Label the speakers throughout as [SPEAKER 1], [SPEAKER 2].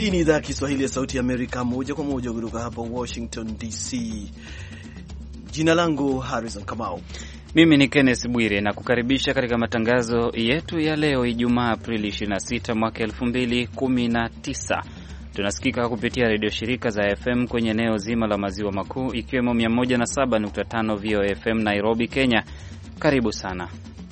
[SPEAKER 1] Hii ni idhaa ya Kiswahili ya Sauti ya Amerika, moja kwa moja kutoka hapa Washington DC. Jina langu Harrison Kamau.
[SPEAKER 2] Mimi ni Kenneth Bwire na kukaribisha katika matangazo yetu ya leo Ijumaa Aprili 26 mwaka 2019. Tunasikika kupitia redio shirika za FM kwenye eneo zima la maziwa makuu, ikiwemo 107.5 VOA FM Nairobi, Kenya. Karibu sana.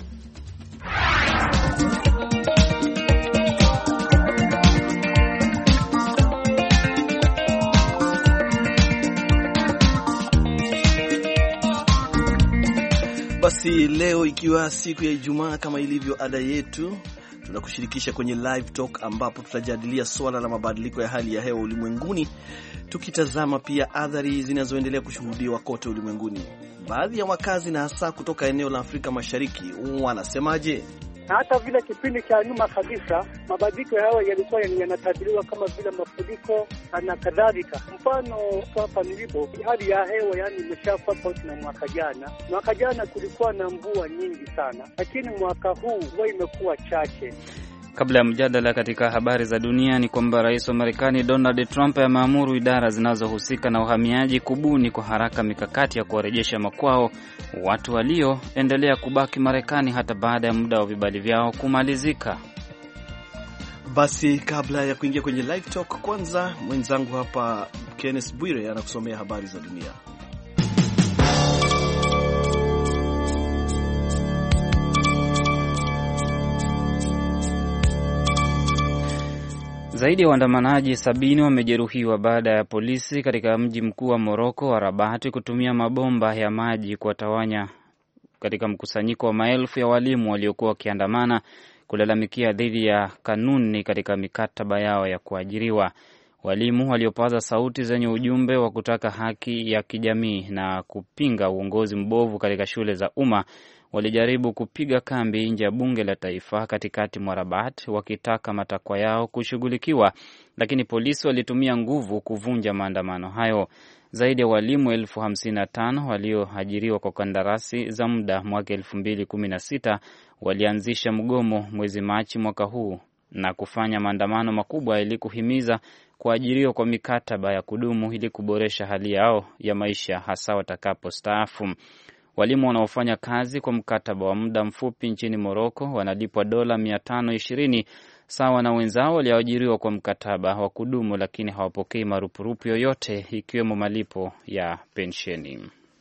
[SPEAKER 1] Basi leo ikiwa siku ya Ijumaa, kama ilivyo ada yetu, tunakushirikisha kwenye live talk ambapo tutajadilia swala la mabadiliko ya hali ya hewa ulimwenguni, tukitazama pia athari zinazoendelea kushuhudiwa kote ulimwenguni. Baadhi ya wakazi na hasa kutoka eneo la Afrika Mashariki wanasemaje?
[SPEAKER 3] Na hata vile kipindi cha nyuma kabisa mabadiliko ya hewa yalikuwa yanatabiriwa kama vile mafuriko na kadhalika. Mfano hapa nilipo, hali ya hewa imeshakuwa tofauti na mwaka jana. Mwaka jana kulikuwa na mvua nyingi sana, lakini mwaka huu mvua imekuwa chache.
[SPEAKER 2] Kabla ya mjadala katika habari za dunia ni kwamba rais wa Marekani Donald Trump ameamuru idara zinazohusika na uhamiaji kubuni kwa haraka mikakati ya kuwarejesha makwao watu walioendelea kubaki Marekani hata baada ya muda wa vibali vyao kumalizika.
[SPEAKER 1] Basi kabla ya kuingia kwenye live talk, kwanza mwenzangu hapa Kenneth Bwire anakusomea habari za dunia.
[SPEAKER 2] Zaidi ya waandamanaji 70 wamejeruhiwa baada ya polisi katika mji mkuu wa Moroko wa Rabat kutumia mabomba ya maji kuwatawanya katika mkusanyiko wa maelfu ya walimu waliokuwa wakiandamana kulalamikia dhidi ya kanuni katika mikataba yao ya kuajiriwa. Walimu waliopaza sauti zenye ujumbe wa kutaka haki ya kijamii na kupinga uongozi mbovu katika shule za umma walijaribu kupiga kambi nje ya bunge la taifa katikati mwa Rabat wakitaka matakwa yao kushughulikiwa, lakini polisi walitumia nguvu kuvunja maandamano hayo. Zaidi ya walimu 55,000 walioajiriwa kwa kandarasi za muda mwaka 2016 walianzisha mgomo mwezi Machi mwaka huu na kufanya maandamano makubwa ili kuhimiza kuajiriwa kwa mikataba ya kudumu ili kuboresha hali yao ya maisha hasa watakapostaafu. Walimu wanaofanya kazi kwa mkataba wa muda mfupi nchini Moroko wanalipwa dola 520 sawa na wenzao walioajiriwa kwa mkataba wa kudumu, lakini hawapokei marupurupu yoyote ikiwemo malipo ya pensheni.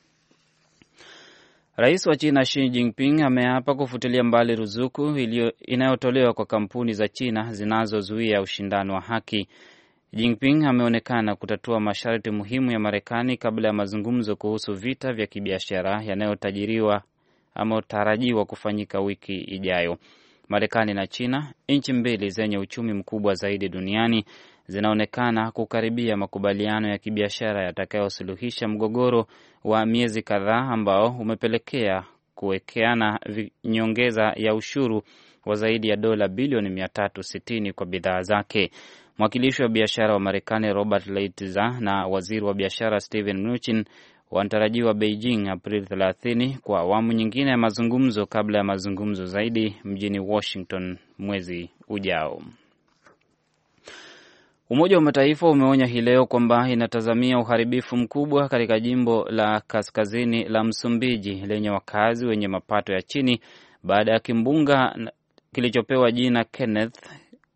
[SPEAKER 2] Rais wa China Xi Jinping ameapa kufutilia mbali ruzuku inayotolewa kwa kampuni za China zinazozuia ushindani wa haki. Jinping ameonekana kutatua masharti muhimu ya Marekani kabla ya mazungumzo kuhusu vita vya kibiashara yanayotarajiwa kufanyika wiki ijayo. Marekani na China, nchi mbili zenye uchumi mkubwa zaidi duniani, zinaonekana kukaribia makubaliano ya kibiashara yatakayosuluhisha mgogoro wa miezi kadhaa ambao umepelekea kuwekeana nyongeza ya ushuru wa zaidi ya dola bilioni 360 kwa bidhaa zake. Mwakilishi wa biashara wa Marekani Robert Lighthizer na waziri wa biashara Steven Mnuchin wanatarajiwa Beijing Aprili 30 kwa awamu nyingine ya mazungumzo kabla ya mazungumzo zaidi mjini Washington mwezi ujao. Umoja wa Mataifa umeonya hii leo kwamba inatazamia uharibifu mkubwa katika jimbo la kaskazini la Msumbiji lenye wakazi wenye mapato ya chini baada ya kimbunga kilichopewa jina Kenneth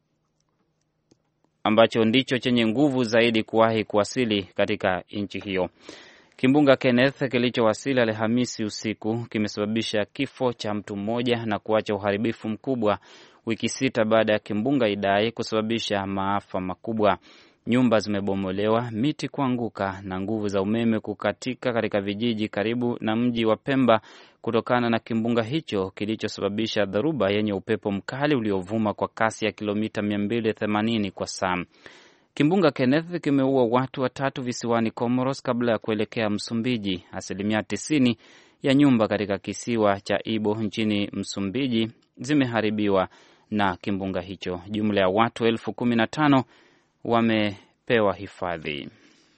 [SPEAKER 2] ambacho ndicho chenye nguvu zaidi kuwahi kuwasili katika nchi hiyo. Kimbunga Kenneth kilichowasili Alhamisi usiku kimesababisha kifo cha mtu mmoja na kuacha uharibifu mkubwa wiki sita baada ya kimbunga Idai kusababisha maafa makubwa. Nyumba zimebomolewa, miti kuanguka na nguvu za umeme kukatika katika vijiji karibu na mji wa Pemba kutokana na kimbunga hicho kilichosababisha dharuba yenye upepo mkali uliovuma kwa kasi ya kilomita 280 kwa saa. Kimbunga Kenneth kimeua watu 3 visiwani Comoros kabla ya kuelekea Msumbiji. 90% ya nyumba katika kisiwa cha Ibo nchini Msumbiji zimeharibiwa na kimbunga hicho. Jumla ya watu 15,000 wamepewa hifadhi.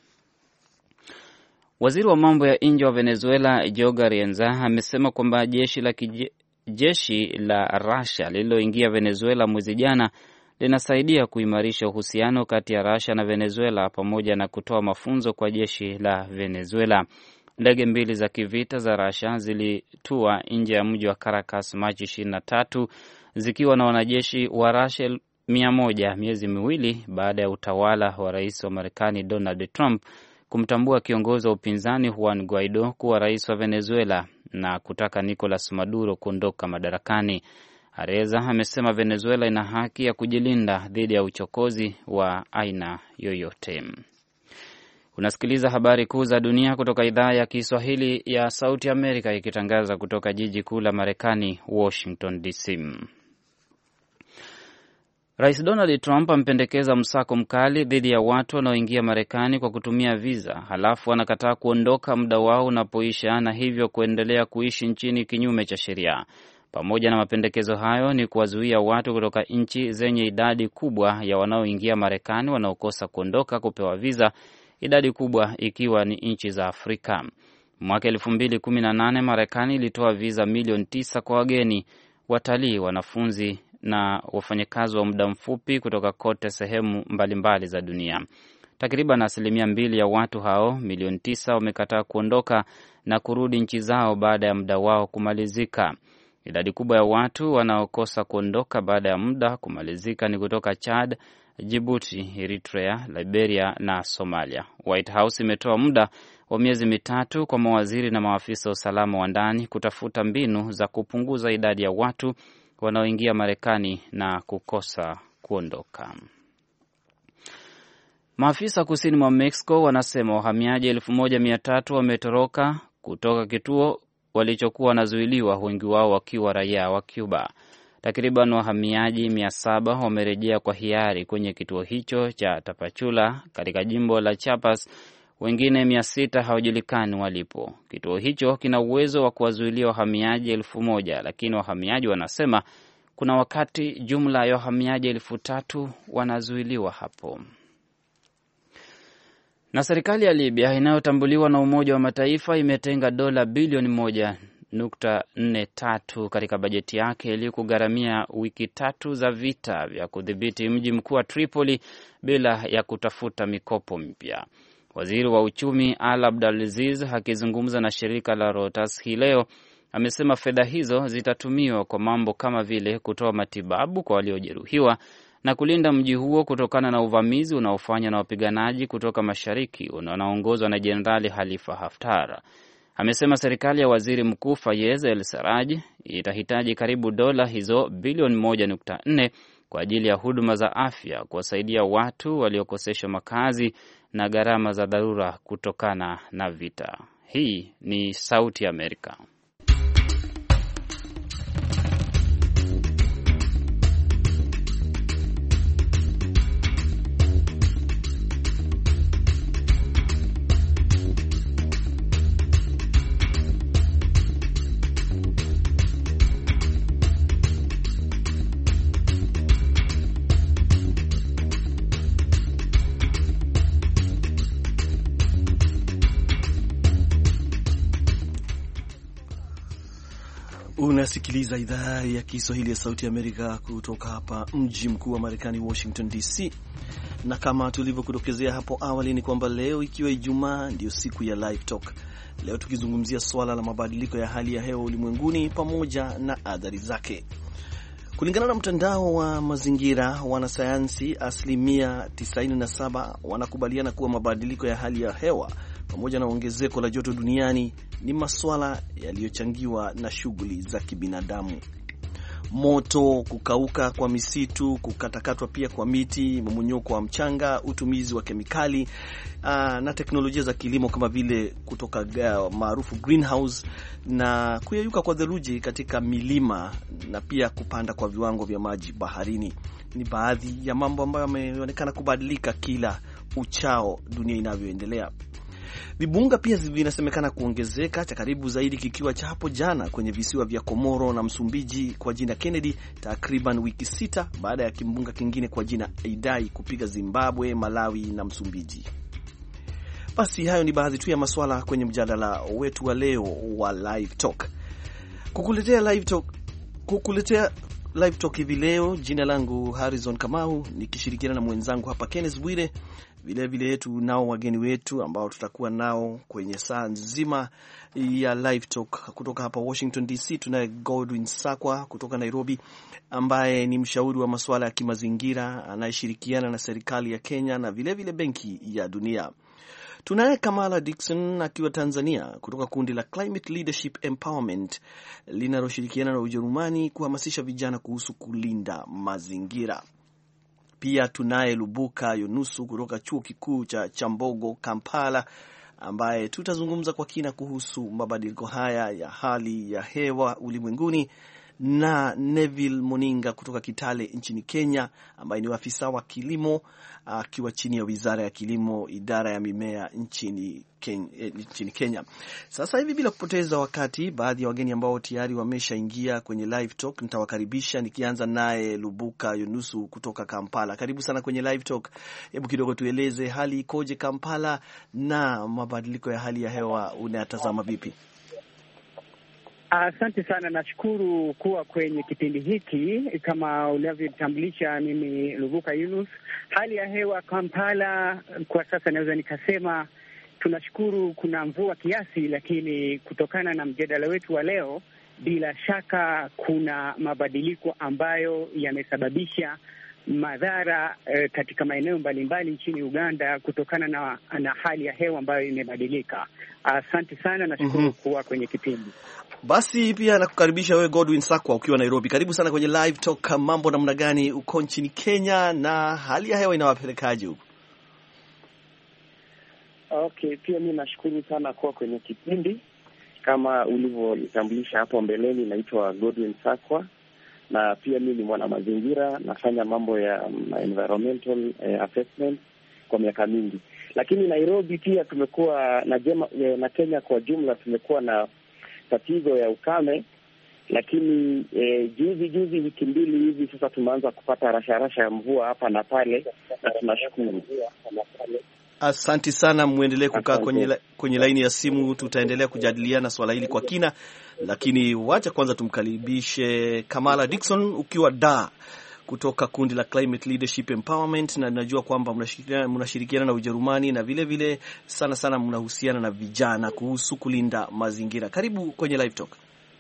[SPEAKER 2] Waziri wa mambo ya nje wa Venezuela Jorge Rienza amesema kwamba jeshi la Russia lililoingia Venezuela mwezi jana linasaidia kuimarisha uhusiano kati ya Russia na Venezuela pamoja na kutoa mafunzo kwa jeshi la Venezuela. Ndege mbili za kivita za Russia zilitua nje ya mji wa Caracas Machi 23 zikiwa na wanajeshi wa Russia 100 miezi miwili baada ya utawala wa rais wa Marekani Donald Trump kumtambua kiongozi wa upinzani Juan Guaido kuwa rais wa Venezuela na kutaka Nicolas Maduro kuondoka madarakani. Areza amesema Venezuela ina haki ya kujilinda dhidi ya uchokozi wa aina yoyote. Unasikiliza habari kuu za dunia kutoka idhaa ya Kiswahili ya Sauti Amerika ikitangaza kutoka jiji kuu la Marekani, Washington DC. Rais Donald Trump ampendekeza msako mkali dhidi ya watu wanaoingia Marekani kwa kutumia visa, halafu wanakataa kuondoka muda wao unapoisha na hivyo kuendelea kuishi nchini kinyume cha sheria. Pamoja na mapendekezo hayo ni kuwazuia watu kutoka nchi zenye idadi kubwa ya wanaoingia Marekani wanaokosa kuondoka kupewa visa, idadi kubwa ikiwa ni nchi za Afrika. Mwaka 2018 Marekani ilitoa visa milioni 9 kwa wageni, watalii, wanafunzi na wafanyakazi wa muda mfupi kutoka kote sehemu mbalimbali za dunia. Takriban 2% ya watu hao milioni 9 wamekataa kuondoka na kurudi nchi zao baada ya muda wao kumalizika. Idadi kubwa ya watu wanaokosa kuondoka baada ya muda kumalizika ni kutoka Chad, Djibouti, Eritrea, Liberia na Somalia. White House imetoa muda wa miezi 3 kwa mawaziri na maafisa wa usalama wa ndani kutafuta mbinu za kupunguza idadi ya watu wanaoingia Marekani na kukosa kuondoka. Maafisa kusini mwa Mexico wanasema wahamiaji 1300 wametoroka kutoka kituo walichokuwa wanazuiliwa, wengi wao wakiwa raia wa Cuba. Takriban wahamiaji 700 wamerejea kwa hiari kwenye kituo hicho cha Tapachula katika jimbo la Chiapas. Wengine 600 hawajulikani walipo. Kituo hicho kina uwezo wa kuwazuilia wahamiaji 1000, lakini wahamiaji wanasema kuna wakati jumla ya wahamiaji 3000 wanazuiliwa hapo. Na serikali ya Libya inayotambuliwa na Umoja wa Mataifa imetenga dola bilioni 1.43 katika bajeti yake ili kugharamia wiki 3 za vita vya kudhibiti mji mkuu wa Tripoli bila ya kutafuta mikopo mpya. Waziri wa uchumi Al Abdelaziz akizungumza na shirika la Reuters hii leo amesema fedha hizo zitatumiwa kwa mambo kama vile kutoa matibabu kwa waliojeruhiwa na kulinda mji huo kutokana na uvamizi unaofanywa na wapiganaji kutoka mashariki unaoongozwa na Jenerali Khalifa Haftar. Amesema serikali ya waziri mkuu Fayez El-Sarraj itahitaji karibu dola hizo bilioni 1.4 kwa ajili ya huduma za afya, kuwasaidia watu waliokoseshwa makazi na gharama za dharura kutokana na vita. Hii ni Sauti ya Amerika.
[SPEAKER 1] Unasikiliza idhaa ya Kiswahili ya Sauti ya Amerika kutoka hapa mji mkuu wa Marekani, Washington DC. Na kama tulivyokudokezea hapo awali ni kwamba leo ikiwa Ijumaa ndio siku ya Live Talk. Leo tukizungumzia swala la mabadiliko ya hali ya hewa ulimwenguni pamoja na athari zake. Kulingana na mtandao wa mazingira, wanasayansi 97% wanakubaliana kuwa mabadiliko ya hali ya hewa pamoja na ongezeko la joto duniani ni masuala yaliyochangiwa na shughuli za kibinadamu. Moto, kukauka kwa misitu, kukatakatwa pia kwa miti, mmomonyoko wa mchanga, utumizi wa kemikali na teknolojia za kilimo kama vile kutoka maarufu greenhouse na kuyeyuka kwa theluji katika milima na pia kupanda kwa viwango vya maji baharini ni baadhi ya mambo ambayo yameonekana kubadilika kila uchao dunia inavyoendelea. Vibunga pia vinasemekana kuongezeka, cha karibu zaidi kikiwa cha hapo jana kwenye visiwa vya Komoro na Msumbiji kwa jina Kennedy, takriban wiki 6 baada ya kimbunga kingine kwa jina Idai kupiga Zimbabwe, Malawi na Msumbiji. Basi hayo ni baadhi tu ya masuala kwenye mjadala wetu wa leo wa Live Talk. Kukuletea Live Talk hivi leo. Jina langu Harrison Kamau, nikishirikiana na mwenzangu hapa Kenneth Bwire. Vilevile tunao wageni wetu ambao tutakuwa nao kwenye saa nzima ya Live Talk. Kutoka hapa Washington DC tunaye Godwin Sakwa kutoka Nairobi, ambaye ni mshauri wa masuala ya kimazingira anayeshirikiana na serikali ya Kenya na vilevile Benki ya Dunia. Tunaye Kamala Dixon akiwa Tanzania kutoka kundi la Climate Leadership Empowerment linaloshirikiana na Ujerumani kuhamasisha vijana kuhusu kulinda mazingira. Pia tunaye Lubuka Yunusu kutoka Chuo Kikuu cha Chambogo Kampala, ambaye tutazungumza kwa kina kuhusu mabadiliko haya ya hali ya hewa ulimwenguni, na Neville Moninga kutoka Kitale nchini Kenya, ambaye ni afisa wa kilimo akiwa chini ya Wizara ya Kilimo, idara ya mimea nchini Kenya. Sasa hivi bila kupoteza wakati, baadhi ya wageni ambao tayari wameshaingia kwenye Live Talk nitawakaribisha, nikianza naye Lubuka Yunusu kutoka Kampala. Karibu sana kwenye Live Talk. Hebu kidogo tueleze hali ikoje Kampala na mabadiliko ya hali ya hewa unayatazama vipi?
[SPEAKER 4] Asante sana, nashukuru kuwa kwenye kipindi hiki. Kama unavyotambulisha, mimi Lubuka Yunus. Hali ya hewa Kampala kwa sasa naweza nikasema tunashukuru kuna mvua kiasi, lakini kutokana na mjadala wetu wa leo, bila shaka kuna mabadiliko ambayo yamesababisha madhara katika maeneo mbalimbali nchini Uganda kutokana na hali ya hewa ambayo imebadilika. Asante sana, nashukuru kuwa kwenye kipindi.
[SPEAKER 1] Basi pia nakukaribisha wewe Godwin Sakwa ukiwa Nairobi. Karibu sana kwenye Live Talk. Mambo namna gani uko nchini Kenya na hali ya hewa inawapelekaje huko?
[SPEAKER 5] Okay, pia mimi nashukuru sana kuwa kwenye kipindi. Kama ulivyonitambulisha hapo mbeleni, naitwa Godwin Sakwa na pia mimi ni mwana mazingira, nafanya mambo ya environmental assessment kwa miaka mingi. Lakini Nairobi pia tumekuwa na Kenya kwa jumla tumekuwa na tatizo ya ukame, lakini juzi wiki mbili hivi sasa tumeanza kupata rasha ya mvua hapa na pale, na tunashukuru.
[SPEAKER 1] Asante sana, muendelee kukaa kwenye laini ya simu, tutaendelea kujadiliana swala hili kwa kina, lakini wacha kwanza tumkaribishe Kamala Dixon ukiwa kutoka kundi la Climate Leadership Empowerment, na najua kwamba mnashirikiana na Ujerumani na vile sana mnahusiana na vijana kuhusu kulinda mazingira. Karibu kwenye Live Talk.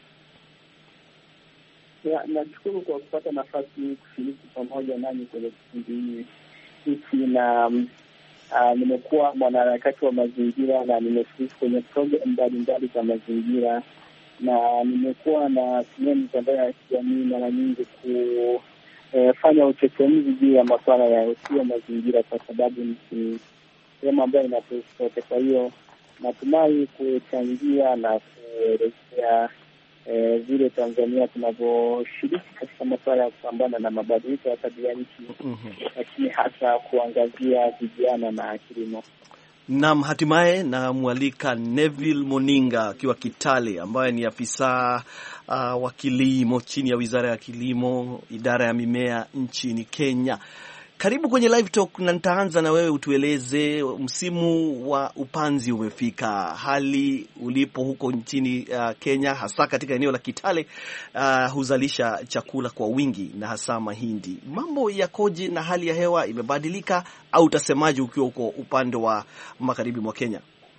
[SPEAKER 5] Nashukuru kwa kupata nafasi kushiriki pamoja nanyi kwenye kipindi hiki, na nimekuwa mwanaharakati wa mazingira na nimeshiriki kwenye program mbalimbali za mazingira, na nimekuwa na tumia mitandao ya kijamii mara nyingi kufanya uchechemuzi juu ya masuala ya mazingira, kwa sababu ni sehemu ambayo inatuhusu sote. Kwa hiyo natumai kuchangia na kuelezea vile Tanzania tunavyoshiriki katika masuala ya kupambana na mabadiliko ya tabia nchi, lakini hasa kuangazia vijana na kilimo.
[SPEAKER 1] Naam, hatimaye na mwalika Neville Moninga akiwa Kitale, ambaye ni afisa wa kilimo chini ya Wizara ya Kilimo, idara ya mimea nchini Kenya. Karibu kwenye Live Talk, na nitaanza na wewe utueleze, msimu wa upanzi umefika, hali ulipo huko nchini Kenya, hasa katika eneo la Kitale, huzalisha chakula kwa wingi na hasa mahindi. Mambo yakoje na hali ya hewa imebadilika au utasemaje ukiwa uko upande wa magharibi mwa Kenya?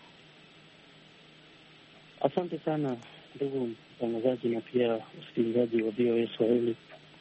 [SPEAKER 6] Asante sana ndugu mtangazaji na pia usikilizaji wa VOA Swahili.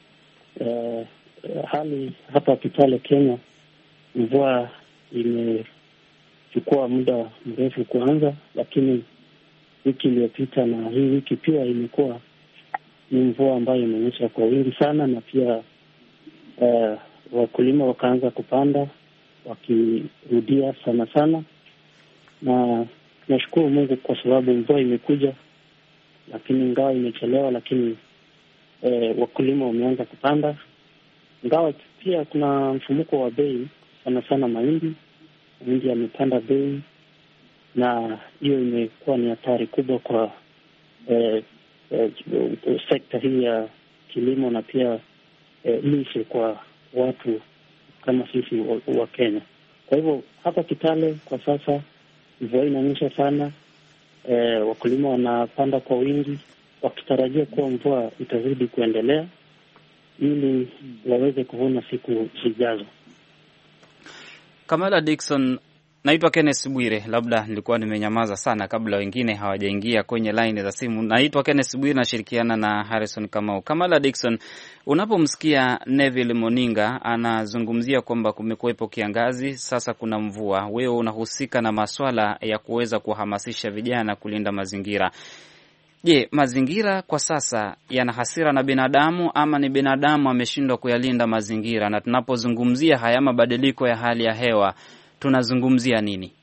[SPEAKER 6] Hali hapa Kitale Kenya, mvua imechukua muda mrefu kuanza, lakini wiki iliyopita na hii wiki pia imekuwa ni mvua ambayo imenyesha kwa wingi sana, na pia wakulima wakaanza kupanda wakirudia sana, na tunashukuru Mungu kwa sababu mvua imekuja, lakini ingawa imechelewa, lakini wakulima wameanza kupanda. Ingawa pia kuna mfumuko wa bei sana mahindi yamepanda bei, na hiyo imekuwa ni hatari kubwa kwa sekta hii ya kilimo na pia lishe kwa watu kama sisi wa Kenya. Kwa hivyo hapa Kitale kwa sasa mvua inanyesha sana, wakulima wanapanda kwa wingi wakitarajia kuwa mvua itazidi kuendelea, ili waweze kuvuna siku zijazo.
[SPEAKER 2] Kamala Dickson, naitwa Kenneth Bwire. Labda nilikuwa nimenyamaza sana kabla wengine hawajaingia kwenye line za simu. Naitwa Kenneth Bwire, nashirikiana na Harrison Kamau. Kamala Dickson, unapomsikia Neville Moninga anazungumzia kwamba kumekuwepo kiangazi, sasa kuna mvua, wewe unahusika na masuala ya kuweza kuhamasisha vijana kulinda mazingira. Je, mazingira kwa sasa yana hasira na binadamu ama ni binadamu ameshindwa kuyalinda mazingira? Na tunapozungumzia haya mabadiliko ya hali ya hewa tunazungumzia nini?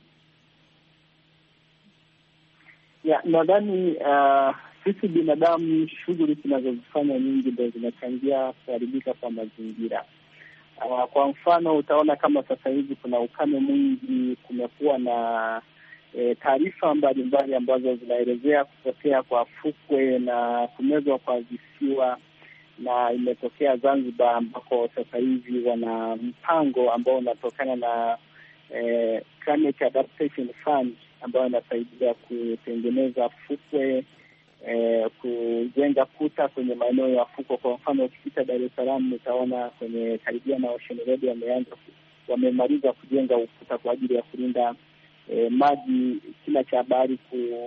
[SPEAKER 5] Nadhani sisi binadamu, shughuli tunazozifanya nyingi ndio zinachangia kuharibika kwa mazingira. Kwa mfano, utaona kama sasa hivi kuna ukame mwingi, kumekuwa na taarifa mbalimbali ambazo zinaelezea kupotea kwa fukwe na kumezwa kwa visiwa, na imetokea Zanzibar ambako sasa hivi wana mpango ambao unatokana na Climate Adaptation Fund ambayo inasaidia kutengeneza fukwe, kujenga kuta kwenye maeneo ya fukwe. Kwa mfano, ukipita Dar es Salaam utaona kwenye karibia na Ocean Road wamemaliza kujenga ukuta kwa ajili ya kulinda maji kina cha bahari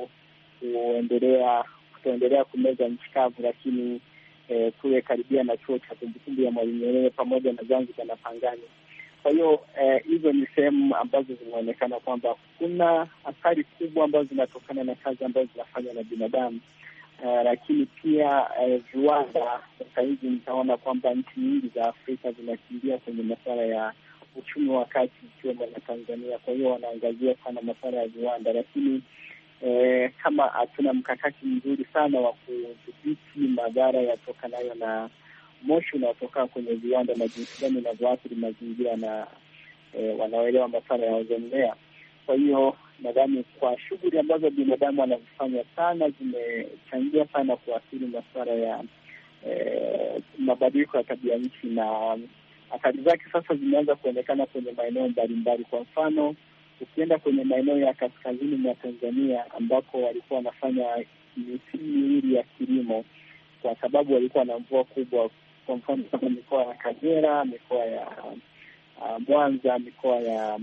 [SPEAKER 5] kutoendelea kumeza nchi kavu, lakini kule karibia na chuo cha kumbukumbu ya Mwalimu Nyerere pamoja na Zanzibar na Pangani. Kwa hiyo hizo ni sehemu ambazo zinaonekana kwamba kuna athari kubwa ambazo zinatokana na kazi ambazo zinafanywa na binadamu. Lakini pia viwanda, sasa hivi nitaona kwamba nchi nyingi za Afrika zinakimbia kwenye masuala ya uchumi wa kati ikiwemo na Tanzania. Kwa hiyo wanaangazia sana masuala ya viwanda, lakini kama hatuna mkakati mzuri sana wa kudhibiti madhara yatokanayo na moshi unaotoka kwenye viwanda na jinsi gani inavyoathiri mazingira na wanaoelewa masuala ya ozoni layer. Kwa hiyo nadhani kwa shughuli ambazo binadamu wanazifanya sana zimechangia sana kuathiri masuala ya mabadiliko ya tabia nchi, na athari zake sasa zimeanza kuonekana kwenye maeneo mbalimbali. Kwa mfano, ukienda kwenye maeneo ya kaskazini mwa Tanzania ambako walikuwa wanafanya misimu miwili ya kilimo, kwa sababu walikuwa na mvua kubwa. Kwa mfano kama mikoa ya Kagera, mikoa ya Mwanza, mikoa ya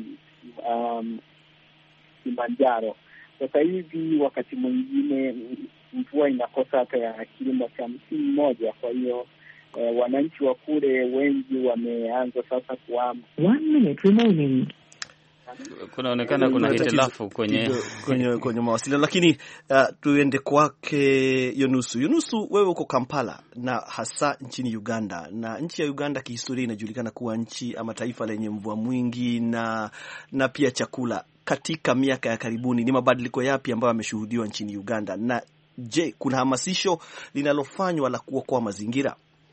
[SPEAKER 5] Kilimanjaro. Sasa hivi wakati mwingine mvua inakosa hata ya kilimo cha msimu mmoja. Kwa hiyo wananchi wa kule wengi wameanza sasa kuhama. 1 minute remaining.
[SPEAKER 2] Kunaonekana kuna hitilafu
[SPEAKER 1] kwenye mawasiliano, lakini tuende kwake Yunusu. Yunusu, wewe uko Kampala na hasa nchini Uganda, na nchi ya Uganda kihistoria inajulikana kuwa nchi ama taifa lenye mvua mwingi na pia chakula. Katika miaka ya karibuni ni mabadiliko yapi ambayo yameshuhudiwa nchini Uganda, na je, kuna hamasisho linalofanywa la kuokoa mazingira?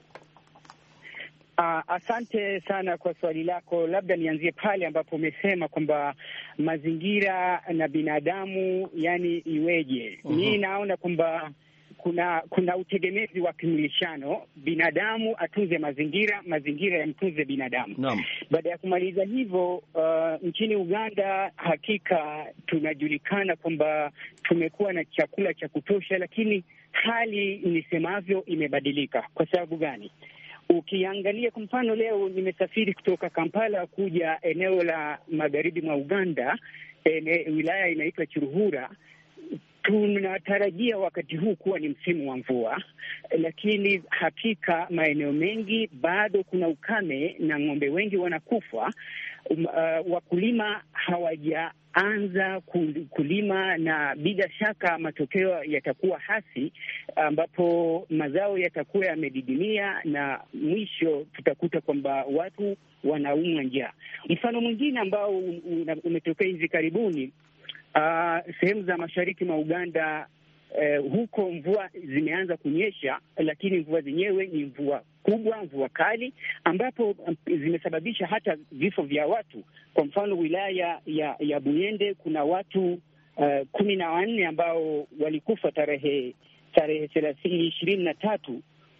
[SPEAKER 4] Asante sana kwa swali lako. Labda nianzie pale ambapo umesema kwamba mazingira na binadamu, yani iweje? Mimi naona kwamba kuna utegemezi wa kimilishano, binadamu atunze mazingira, mazingira yamtunze binadamu. Baada ya kumaliza hivyo, nchini Uganda hakika tunajulikana kwamba tumekuwa na chakula cha kutosha, lakini hali nisemavyo imebadilika. Kwa sababu gani? Ukiangalia kwa mfano, leo nimesafiri kutoka Kampala kuja eneo la magharibi mwa Uganda, wilaya inaitwa Kiruhura. Tunatarajia wakati huu kuwa ni msimu wa mvua, lakini hakika maeneo mengi bado kuna ukame na ng'ombe wengi wanakufa. Wakulima hawajaanza kulima, na bila shaka matokeo yatakuwa hasi, ambapo mazao yatakuwa yamedidimia na mwisho tutakuta kwamba watu wanaumwa njaa. Mfano mwingine ambao umetokea hivi karibuni, sehemu za mashariki mwa Uganda, huko mvua zimeanza kunyesha, lakini mvua zenyewe ni mvua kubwa, mvua kali, ambapo zimesababisha hata vifo vya watu. Kwa mfano wilaya ya Buyende kuna watu 14 ambao walikufa tarehe 23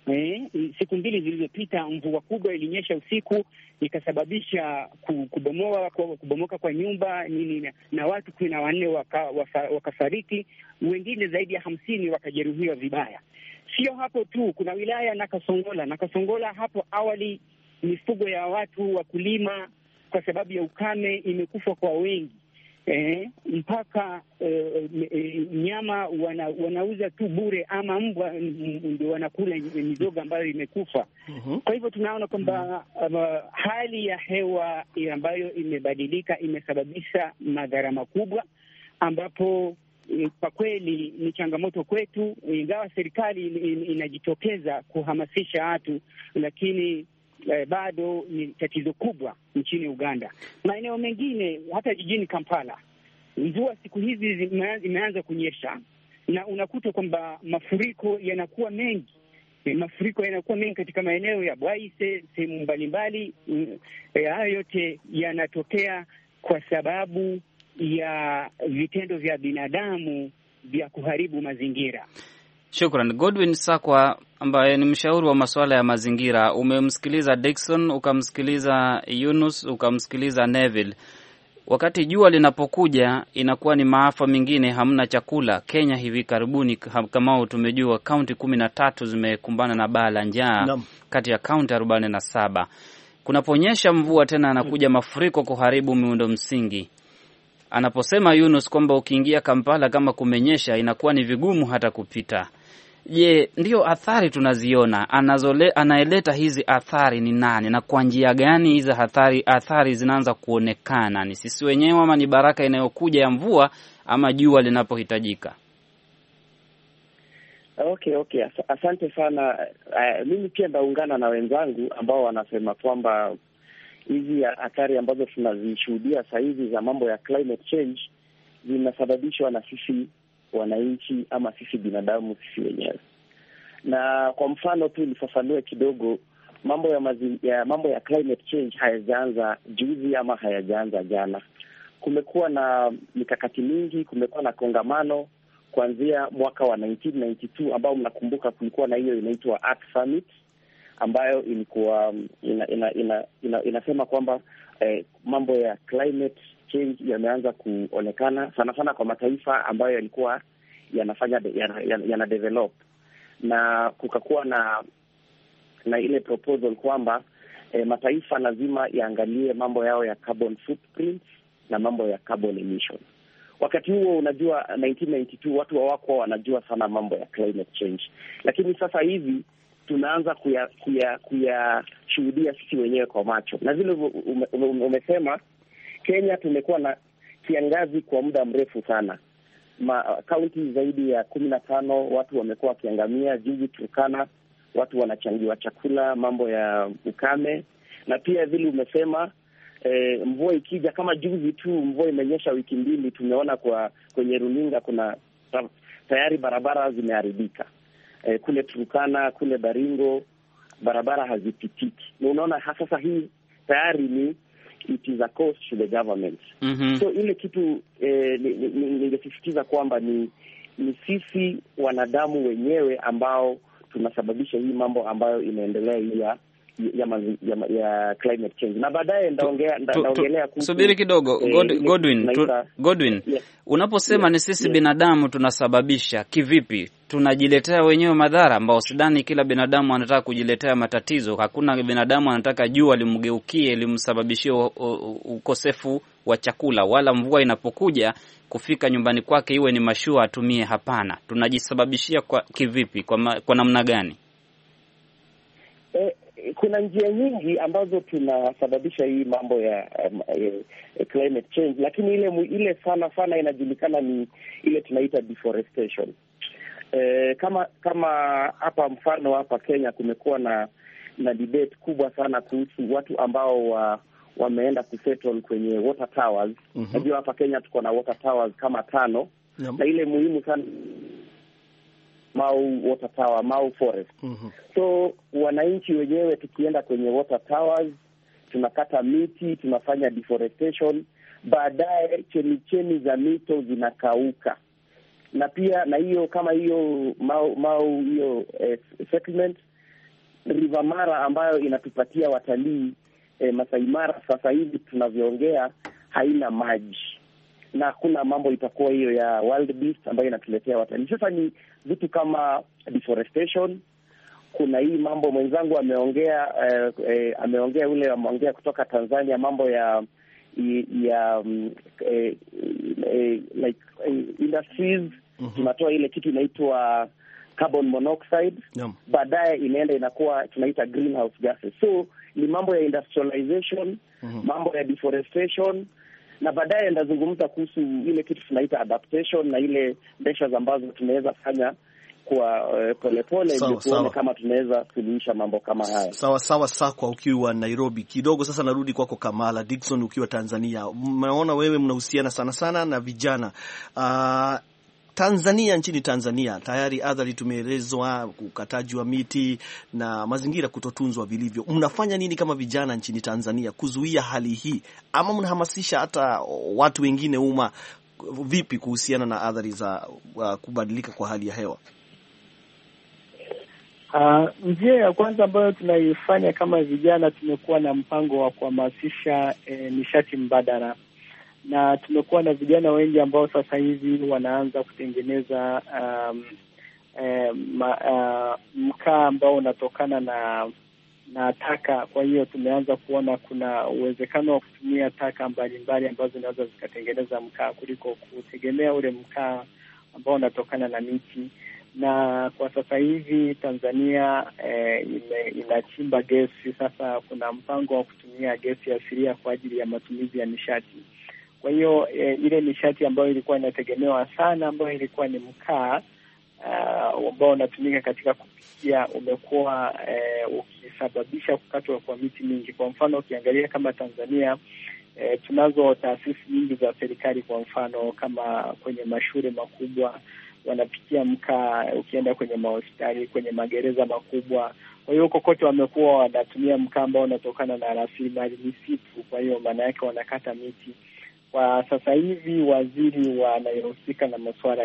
[SPEAKER 4] Siku 2 zilizopita mvua kubwa ilinyesha usiku ikasababisha kubomoka kwa nyumba nini, na watu 14 wakafariki, wengine zaidi ya 50 wakajeruhiwa vibaya. Sio hapo tu, kuna wilaya Nakasongola hapo awali mifugo ya watu wakulima kwa sababu ya ukame imekufa kwa wengi. Mpaka nyama wanauza tu bure, ama mbwa ndio wanakula mizoga ambayo imekufa. Kwa hivyo tunaona kwamba hali ya hewa ambayo imebadilika imesababisha madhara makubwa, ambapo kwa kweli ni changamoto kwetu, ingawa serikali inajitokeza kuhamasisha watu, lakini bado ni tatizo kubwa nchini Uganda. Maeneo mengine hata jijini Kampala, mvua siku hizi imeanza kunyesha, na unakuta kwamba mafuriko yanakuwa mengi katika maeneo ya Bwaise, sehemu mbalimbali. Hayo yote yanatokea kwa sababu ya vitendo vya binadamu vya kuharibu mazingira.
[SPEAKER 2] Shukran. Godwin Sakwa ambaye ni mshauri wa masuala ya mazingira. Umemsikiliza Dickson, ukamsikiliza Yunus, ukamsikiliza Neville. Wakati jua linapokuja inakuwa ni maafa mengine, hamna chakula. Kenya hivi karibuni kama tumejua kaunti 13 zimekumbana na baa la njaa kati ya kaunti 47. Kunaponyesha mvua tena anakuja mafuriko kuharibu miundo msingi. Anaposema Yunus kwamba ukiingia Kampala kama kumenyesha inakuwa ni vigumu hata kupita. Je, ndio athari tunaziona? Anaeleta hizi athari ni nani na kwa njia gani hizi athari zinaanza kuonekana? Ni sisi wenyewe ama ni baraka inayokuja ya mvua ama jua linapohitajika?
[SPEAKER 7] Okay. Asante sana. Mimi pia naungana na wenzangu ambao wanasema kwamba hizi athari ambazo tunazishuhudia sasa hivi za mambo ya climate change zinasababishwa na sisi wananchi ama sisi binadamu sisi wenyewe. Na kwa mfano tu nifafanue kidogo, mambo ya climate change hayajaanza juzi ama hayajaanza jana. Kumekuwa na mikakati mingi, kumekuwa na kongamano kuanzia mwaka wa 1992 ambao mnakumbuka kulikuwa na hiyo inaitwa Earth Summit ambayo ilikuwa inasema kwamba mambo ya climate change yameanza kuonekana sana kwa mataifa ambayo yalikuwa yana develop, na kukakuwa na ile proposal kwamba mataifa lazima yaangalie mambo yao ya carbon footprint na mambo ya carbon emission. Wakati huo unajua 1992 watu hawakuwa wanajua sana mambo ya climate change, lakini sasa hivi tunaanza kuyashuhudia sisi wenyewe kwa macho. Na vile umesema, Kenya tumekuwa na kiangazi kwa muda mrefu sana. Kaunti zaidi ya 15 watu wamekuwa wakiangamia. Juzi Turkana watu wanachangiwa chakula, mambo ya ukame. Na pia vile umesema mvua ikija, kama juzi tu mvua imenyesha wiki 2, tumeona kwenye runinga kuna tayari barabara zimeharibika. Kule Turkana, kule Baringo barabara hazipitiki. Na unaona sasa hii tayari it is a cost to the government. So ile kitu ningesisitiza kwamba ni sisi wanadamu wenyewe ambao tunasababisha hii mambo ambayo inaendelea hii ya climate change. Na baadaye ndaongelea kuhusu.
[SPEAKER 2] Subiri kidogo, Godwin. Yes. Unaposema ni sisi binadamu tunasababisha, kivipi? Tunajiletea wenyewe madhara ambao sidhani kila binadamu anataka kujiletea matatizo. Hakuna binadamu anataka jua limgeukie limsababishie ukosefu wa chakula, wala mvua inapokuja kufika nyumbani kwake iwe ni mashua atumie. Hapana, tunajisababishia kwa kivipi? Kwa namna gani?
[SPEAKER 7] Kuna njia nyingi ambazo tunasababisha hii mambo ya climate change, lakini ile sana inajulikana ni ile tunaita deforestation. Kama hapa mfano hapa Kenya kumekuwa na debate kubwa sana kuhusu watu ambao wameenda kusettle kwenye water towers. Najua hapa Kenya tuko na water towers kama 5. Na ile muhimu sana Mau water tower, Mau forest. So wananchi wenyewe tukienda kwenye water towers, tunakata miti, tunafanya deforestation, baadaye chemichemi za mito zinakauka. Na pia na hiyo kama hiyo Mau hiyo settlement River Mara ambayo inatupatia watalii Masai Mara sasa hivi tunavyoongea haina maji, na kuna mambo itakuwa hiyo ya wild beast ambayo inatuletea watalii. Sasa ni vitu kama deforestation. Kuna hii mambo mwenzangu ameongea ameongea kutoka Tanzania, mambo ya like industries. Tunatoa ile kitu inaitwa carbon monoxide, baadaye inaenda inakuwa tunaita greenhouse gases. So ni mambo ya industrialization, mambo ya deforestation, na baadaye ndazungumza kuhusu ile kitu tunaita adaptation na ile measures ambazo tunaweza fanya kwa polepole ndio tuone kama tunaweza suluhisha mambo kama haya.
[SPEAKER 1] Sawa kwa ukiwa Nairobi. Kidogo sasa narudi kwako Kamala Dickson ukiwa Tanzania. Mnaona wewe mnahusiana sana na vijana. Nchini Tanzania tayari adhari tumeelezwa, ukataji wa miti na mazingira kutotunzwa vilivyo. Mnafanya nini kama vijana nchini Tanzania kuzuia hali hii, ama mnahamasisha hata watu wengine umma vipi kuhusiana na adhari za kubadilika kwa hali ya hewa?
[SPEAKER 4] Njia ya kwanza ambayo tunaifanya kama vijana, tumekuwa na mpango wa kuhamasisha nishati mbadala, na tumekuwa na vijana wengi ambao sasa hivi wanaanza kutengeneza mkaa ambao unatokana na taka. Kwa hiyo tumeanza kuona kuna uwezekano wa kutumia taka mbalimbali ambazo zinaweza zikatengeneza mkaa kuliko kutegemea ule mkaa ambao unatokana na miti. Na kwa sasa hivi Tanzania inachimba gesi. Sasa kuna mpango wa kutumia gesi asilia kwa ajili ya matumizi ya nishati. Kwa hiyo ile nishati ambayo ilikuwa inategemewa sana, ambayo ilikuwa ni mkaa ambao unatumika katika kupikia, umekuwa ukisababisha kukatwa kwa miti mingi. Kwa mfano ukiangalia kama Tanzania tunazo taasisi nyingi za serikali, kwa mfano kama kwenye mashule makubwa wanapikia mkaa, ukienda kwenye mahospitali, kwenye magereza makubwa. Kwa hiyo kokote wamekuwa wanatumia mkaa ambao unatokana na rasilimali misitu. Kwa hiyo maana yake wanakata miti. Kwa sasa hivi waziri anayehusika na masuala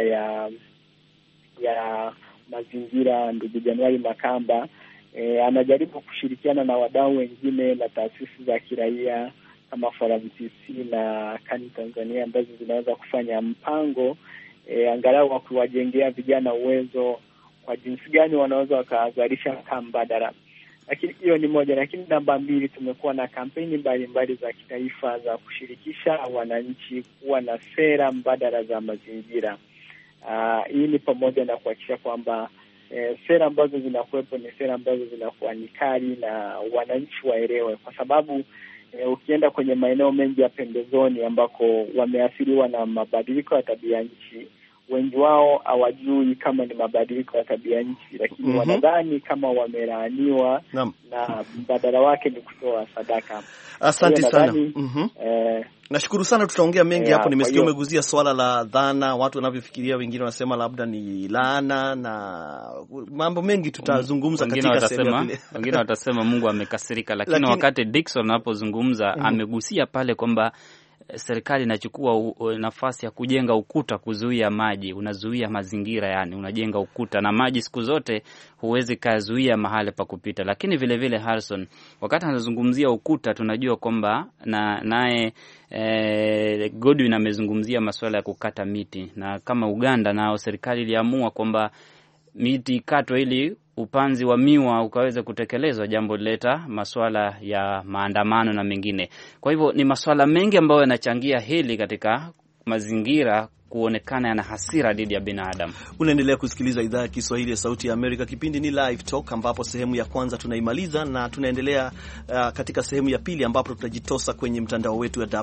[SPEAKER 4] ya mazingira, ndugu Januari Makamba, anajaribu kushirikiana na wadau wengine na taasisi za kiraia kama Forum TC na Kani Tanzania ambazo zinaweza kufanya mpango angalau wa kuwajengea vijana uwezo kwa jinsi gani wanaweza wakazalisha mkaa mbadala. Lakini hiyo ni moja. Lakini namba 2, tumekuwa na kampeni mbalimbali za kitaifa za kushirikisha wananchi kuwa na sera mbadala za mazingira. Hii ni pamoja na kuhakikisha kwamba sera ambazo zinakuwepo ni sera ambazo zinakuwa ni kali na wananchi waelewe, kwa sababu ukienda kwenye maeneo mengi ya pembezoni ambako wameathiriwa na mabadiliko ya tabia nchi, wengi wao hawajui kama ni mabadiliko ya tabia nchi, lakini wanadhani kama wamelaaniwa na mbadala wake ni kutoa sadaka.
[SPEAKER 1] Asante sana. Nashukuru sana, tutaongea mengi hapo. Nimesikia umeguzia swala la dhana, watu wanavyofikiria, wengine wanasema labda ni laana na mambo mengi tutazungumza katika sehemu ile.
[SPEAKER 2] Wengine watasema Mungu amekasirika, lakini wakati Dickson anapozungumza amegusia pale kwamba serikali inachukua nafasi ya kujenga ukuta kuzuia maji, unazuia mazingira, yani unajenga ukuta, na maji siku zote huwezi kazuia mahali pa kupita. Lakini vile vile Harrison, wakati anazungumzia ukuta, tunajua kwamba naye Godwin amezungumzia masuala ya kukata miti, na kama Uganda nao serikali iliamua kwamba miti katwe ili upanzi wa miwa ukaweza kutekelezwa, jambo lileta masuala ya maandamano na mengine. Kwa hivyo ni masuala mengi ambayo yanachangia hili katika mazingira kuonekana yana hasira dhidi ya binadamu.
[SPEAKER 1] Unaendelea kusikiliza idhaa ya Kiswahili ya Sauti ya Amerika. Kipindi ni Live Talk, ambapo sehemu ya kwanza tunaimaliza na tunaendelea katika sehemu ya pili, ambapo tutajitosa kwenye mtandao wetu wa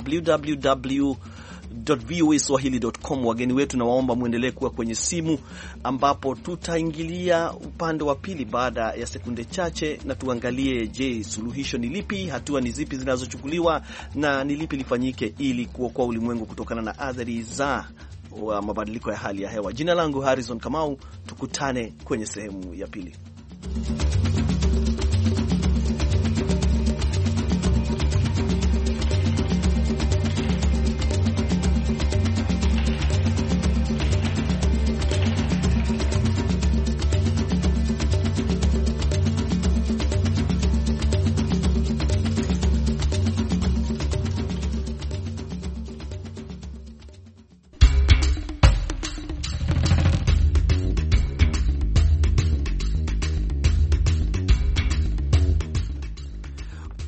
[SPEAKER 1] www.voaswahili.com. Wageni wetu na waomba muendelee kuwa kwenye simu, ambapo tutaingilia upande wa pili baada ya sekunde chache, na tuangalie, je, suluhisho ni lipi, hatua ni zipi zinazochukuliwa na ni lipi lifanyike ili kuokoa ulimwengu kutokana na athari za mabadiliko ya hali ya hewa. Jina langu Harrison Kamau, tukutane kwenye sehemu ya pili.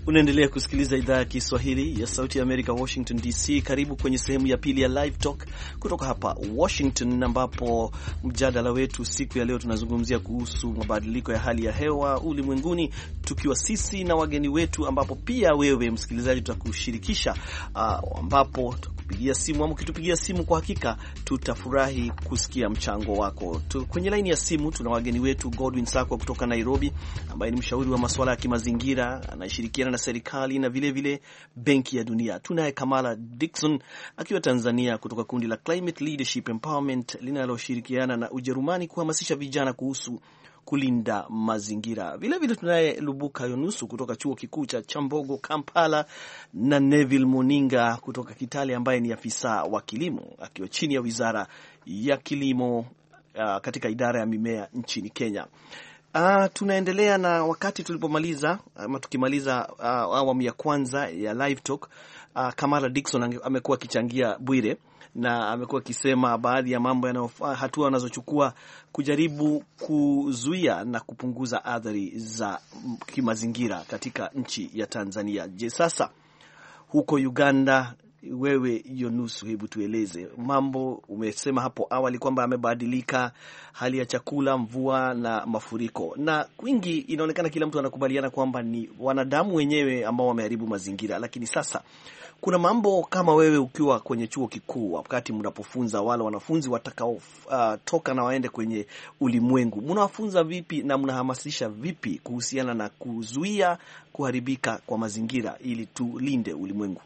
[SPEAKER 1] Unaendelea kusikiliza idhaa ya Kiswahili ya Sauti ya Amerika, Washington DC. Karibu kwenye sehemu ya pili ya Live Talk kutoka hapa Washington, ambapo mjadala wetu siku ya leo tunazungumzia kuhusu mabadiliko ya hali ya hewa ulimwenguni, tukiwa sisi na wageni wetu, ambapo pia wewe msikilizaji tutakushirikisha, ambapo tukupigia simu ama ukitupigia simu, kwa hakika tutafurahi kusikia mchango wako. Kwenye laini ya simu tuna wageni wetu Godwin Sakwa kutoka Nairobi, ambaye ni mshauri wa masuala ya kimazingira, anashirikiana na serikali na vile Benki ya Dunia. Tunaye Kamala Dickson akiwa Tanzania kutoka kundi la Climate Leadership Empowerment linaloshirikiana na Ujerumani kuhamasisha vijana kuhusu kulinda mazingira. Vile tunaye Lubuka Yonusu kutoka Chuo Kikuu cha Chambogo Kampala, na Neville Moninga kutoka Kitale ambaye ni afisa wa kilimo akiwa chini ya Wizara ya Kilimo katika idara ya mimea nchini Kenya. Tunaendelea na wakati tulipomaliza ama tukimaliza awamu ya kwanza ya Live Talk, Kamala Dickson amekuwa akichangia Bwire, na amekuwa akisema baadhi ya mambo hatua wanazochukua kujaribu kuzuia na kupunguza athari za kimazingira katika nchi ya Tanzania. Je, sasa huko Uganda, wewe Yonusu, hebu tueleze mambo. Umesema hapo awali kwamba amebadilika hali ya chakula, mvua na mafuriko, na kwingi inaonekana kila mtu anakubaliana kwamba ni wanadamu wenyewe ambao wameharibu mazingira. Lakini sasa kuna mambo kama wewe ukiwa kwenye chuo kikuu, wakati mnapofunza wale wanafunzi watakao toka na waende kwenye ulimwengu, mnawafunza vipi na mnahamasisha vipi kuhusiana na kuzuia kuharibika kwa mazingira ili tulinde ulimwengu?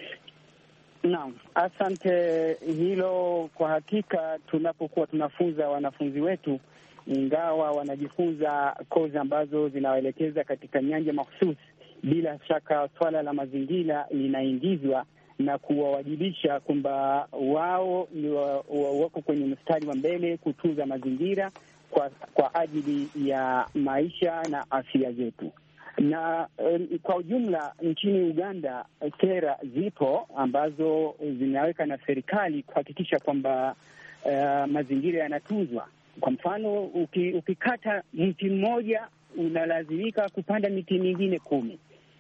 [SPEAKER 4] Naam, asante. Hilo kwa hakika, tunapokuwa tunafunza wanafunzi wetu, ingawa wanajifunza kozi ambazo zinawaelekeza katika nyanja mahususi, bila shaka swala la mazingira linaingizwa na kuwawajibisha kwamba wao wako kwenye mstari wa mbele kutunza mazingira kwa ajili ya maisha na afya zetu. Na kwa ujumla nchini Uganda sera zipo ambazo zinaweka na serikali kuhakikisha kwamba mazingira yanatunzwa. Kwa mfano, ukikata mti mmoja unalazimika kupanda miti mingine 10.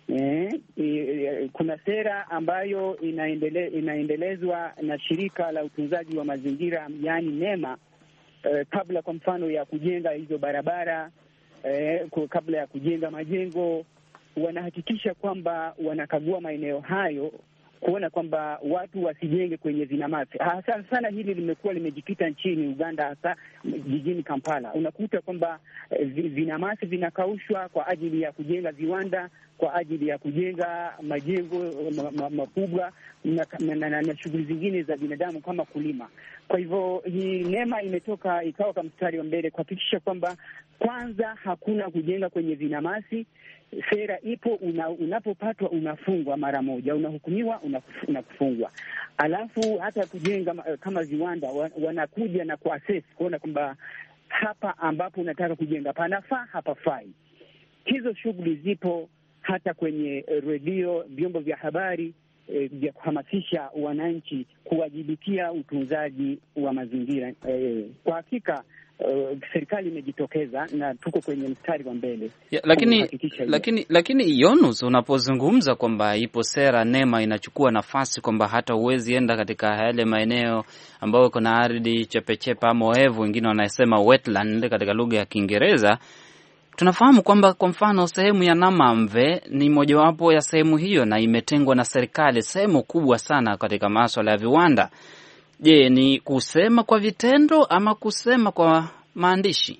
[SPEAKER 4] Kuna sera ambayo inaendelezwa na shirika la utunzaji wa mazingira, yaani NEMA, kabla kwa mfano ya kujenga hizo barabara, kabla ya kujenga majengo, wanahakikisha kwamba wanakagua maeneo hayo kuona kwamba watu wasijenge kwenye vinamasi. Hasa sana hili limekuwa limejikita nchini Uganda, hasa jijini Kampala. Unakuta kwamba vinamasi vinakaushwa kwa ajili ya kujenga viwanda, kwa ajili ya kujenga majengo makubwa na shughuli zingine za binadamu kama kulima. Kwa hivyo hii NEMA imetoka ikawa kwa mstari wa mbele kuhakikisha kwamba kwanza hakuna kujenga kwenye vinamasi. Sera ipo, unapopatwa unafungwa mara moja, unahukumiwa, unakufungwa. Alafu hata kujenga kama viwanda, wanakuja na kuassess kuona kwamba hapa ambapo unataka kujenga panafaa, hapafai. Hizo shughuli zipo hata kwenye redio, vyombo vya habari vya kuhamasisha wananchi kuwajibikia utunzaji wa mazingira. Kwa hakika serikali imejitokeza na tuko kwenye mstari wa mbele.
[SPEAKER 2] Lakini Yonus, unapozungumza kwamba ipo sera, NEMA inachukua nafasi kwamba hata uwezi enda katika yale maeneo ambayo kuna ardhi chepechepe ama oevu, wengine wanasema wetland katika lugha ya Kiingereza. Tunafahamu kwamba kwa mfano sehemu ya Namamve ni mojawapo ya sehemu hiyo, na imetengwa na serikali, sehemu kubwa sana katika masuala ya viwanda. Je, ni kusema kwa vitendo ama kusema kwa maandishi?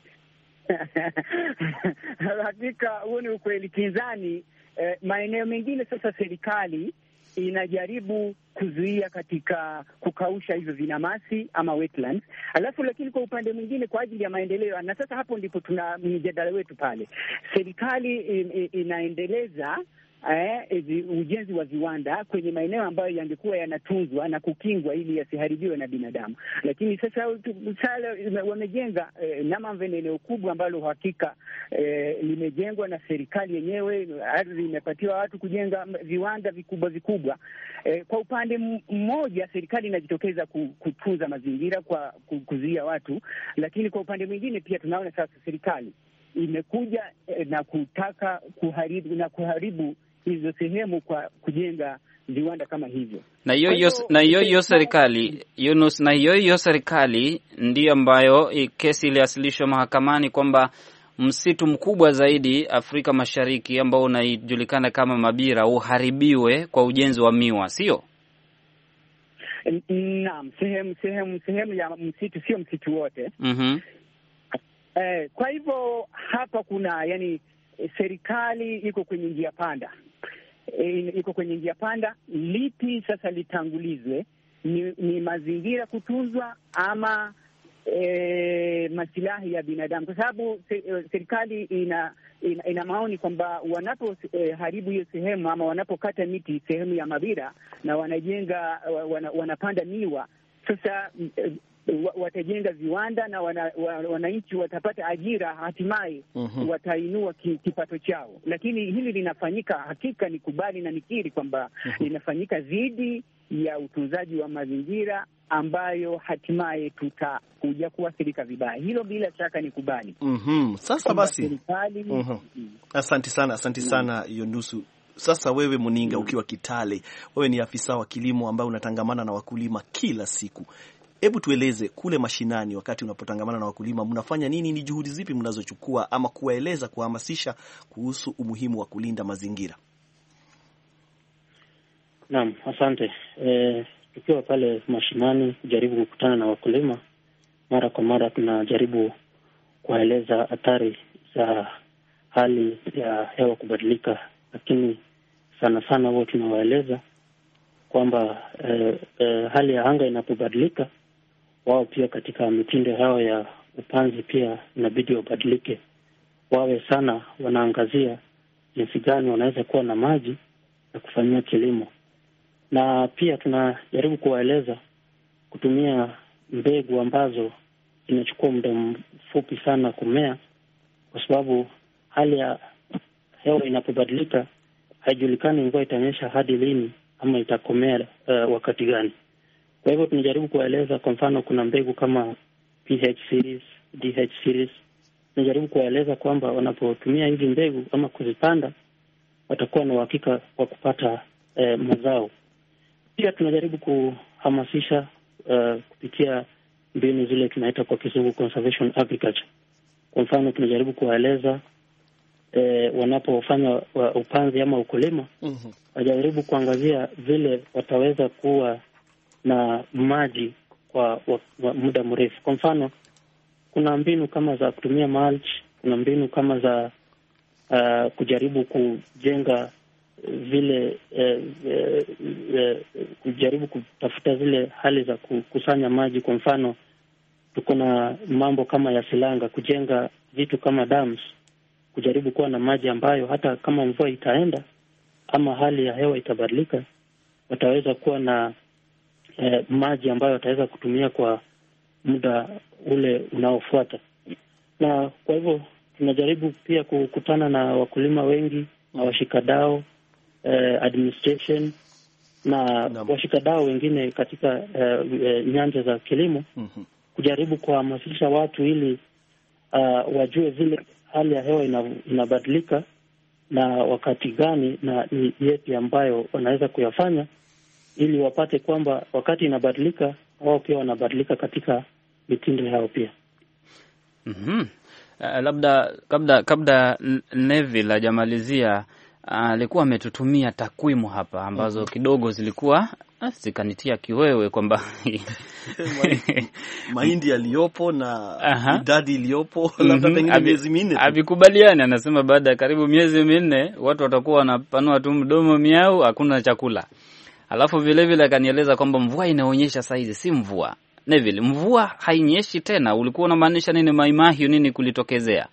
[SPEAKER 4] Hakika huo ni ukweli kinzani. Maeneo mengine sasa serikali inajaribu kuzuia katika kukausha hizo vinamasi ama wetlands. Lakini kwa upande mwingine kwa ajili ya maendeleo, na sasa hapo ndipo tuna mjadala wetu pale. Serikali inaendeleza ujenzi wa viwanda kwenye maeneo ambayo yangekuwa yanatunzwa na kukingwa ili yasiharibiwe na binadamu. Lakini sasa wamejenga Namamve, eneo kubwa ambalo hakika limejengwa na serikali yenyewe, ardhi imepatiwa watu kujenga viwanda vikubwa. Kwa upande mmoja serikali inajitokeza kutunza mazingira kwa kuzuia watu, lakini kwa upande mwingine pia tunaona sasa serikali imekuja na kutaka kuharibu hizo sehemu kwa kujenga viwanda kama hivyo.
[SPEAKER 2] Na hiyo serikali Yunus, na hiyo serikali ndiyo ambayo kesi iliwasilishwa mahakamani kwamba msitu mkubwa zaidi Afrika Mashariki ambao unajulikana kama Mabira uharibiwe kwa ujenzi wa miwa, sio?
[SPEAKER 4] Naam, sehemu ya msitu, sio msitu wote. Kwa hivyo hapa kuna serikali iko kwenye njia panda. Lipi sasa litangulizwe? Ni mazingira kutunzwa ama masilahi ya binadamu? Kwa sababu serikali ina maoni kwamba wanapoharibu hiyo sehemu ama wanapokata miti sehemu ya Mabira na wanapanda miwa, sasa watajenga viwanda na wananchi watapata ajira, hatimaye watainua kipato chao. Lakini hili linafanyika, hakika nikubali na nikiri kwamba linafanyika dhidi ya utunzaji wa mazingira ambayo hatimaye tutakuja kuathirika vibaya. Hilo bila shaka nikubali.
[SPEAKER 1] Sasa basi asante sana Yunusu. Sasa wewe Muninga, ukiwa Kitale, wewe ni afisa wa kilimo ambaye unatangamana na wakulima kila siku. Hebu tueleze kule mashinani, wakati unapotangamana na wakulima, mnafanya nini? Ni juhudi zipi mnazochukua ama kuwaeleza, kuhamasisha kuhusu umuhimu wa kulinda mazingira?
[SPEAKER 6] Naam, asante. Tukiwa pale mashinani kujaribu kukutana na wakulima, mara kwa mara tunajaribu kuwaeleza athari za hali ya hewa kubadilika, lakini sana huwa tunawaeleza kwamba hali ya anga inapobadilika, wao pia katika mitindo yao ya upanzi pia inabidi wabadilike. Wawe sana wanaangazia jinsi gani wanaweza kuwa na maji ya kufanyia kilimo. Na pia tunajaribu kuwaeleza kutumia mbegu ambazo inachukua muda mfupi sana kumea, kwa sababu hali ya hewa inapobadilika haijulikani mvua itanyesha hadi lini ama itakomea wakati gani. Kwa hivyo tunajaribu kuwaeleza, kwa mfano kuna mbegu kama PH series, DH series. Tunajaribu kuwaeleza kwamba wanapotumia hizi mbegu ama kuzipanda watakuwa na uhakika wa kupata mazao. Pia tunajaribu kuhamasisha kupitia mbinu zile tunaita kwa Kizungu conservation agriculture. Kwa mfano tunajaribu kuwaeleza wanapofanya upanzi ama ukulima, wajaribu kuangazia vile wataweza kuwa na maji kwa muda mrefu. Kwa mfano kuna mbinu kama za kutumia mulch, kuna mbinu kama za kujaribu kujenga vile kujaribu kutafuta zile hali za kukusanya maji. Kwa mfano tuko na mambo kama ya silanga, kujenga vitu kama dams, kujaribu kuwa na maji ambayo hata kama mvua itaenda ama hali ya hewa itabadilika, wataweza kuwa na maji ambayo wataweza kutumia kwa muda ule unaofuata. Na kwa hivyo tunajaribu pia kukutana na wakulima wengi na washikadau, administration na washikadau wengine katika nyanja za kilimo, kujaribu kuhamasisha watu ili wajue vile hali ya hewa inabadilika na wakati gani na ni yepi ambayo wanaweza kuyafanya, ili wapate kwamba wakati inabadilika wao pia wanabadilika katika mitindo yao pia.
[SPEAKER 2] Labda kabla Neville hajamalizia, alikuwa ametutumia takwimu hapa ambazo kidogo zilikuwa zikanitia kiwewe kwamba
[SPEAKER 1] mahindi yaliyopo na idadi iliyopo labda pengine miezi minne
[SPEAKER 2] havikubaliani. Anasema baada ya karibu miezi minne watu watakuwa wanapanua tu mdomo miau, hakuna chakula. Alafu vile akanieleza kwamba mvua inaonyesha saizi si mvua. Neville, mvua hainyeshi tena. Ulikuwa unamaanisha nini? Maimahi nini kulitokezea?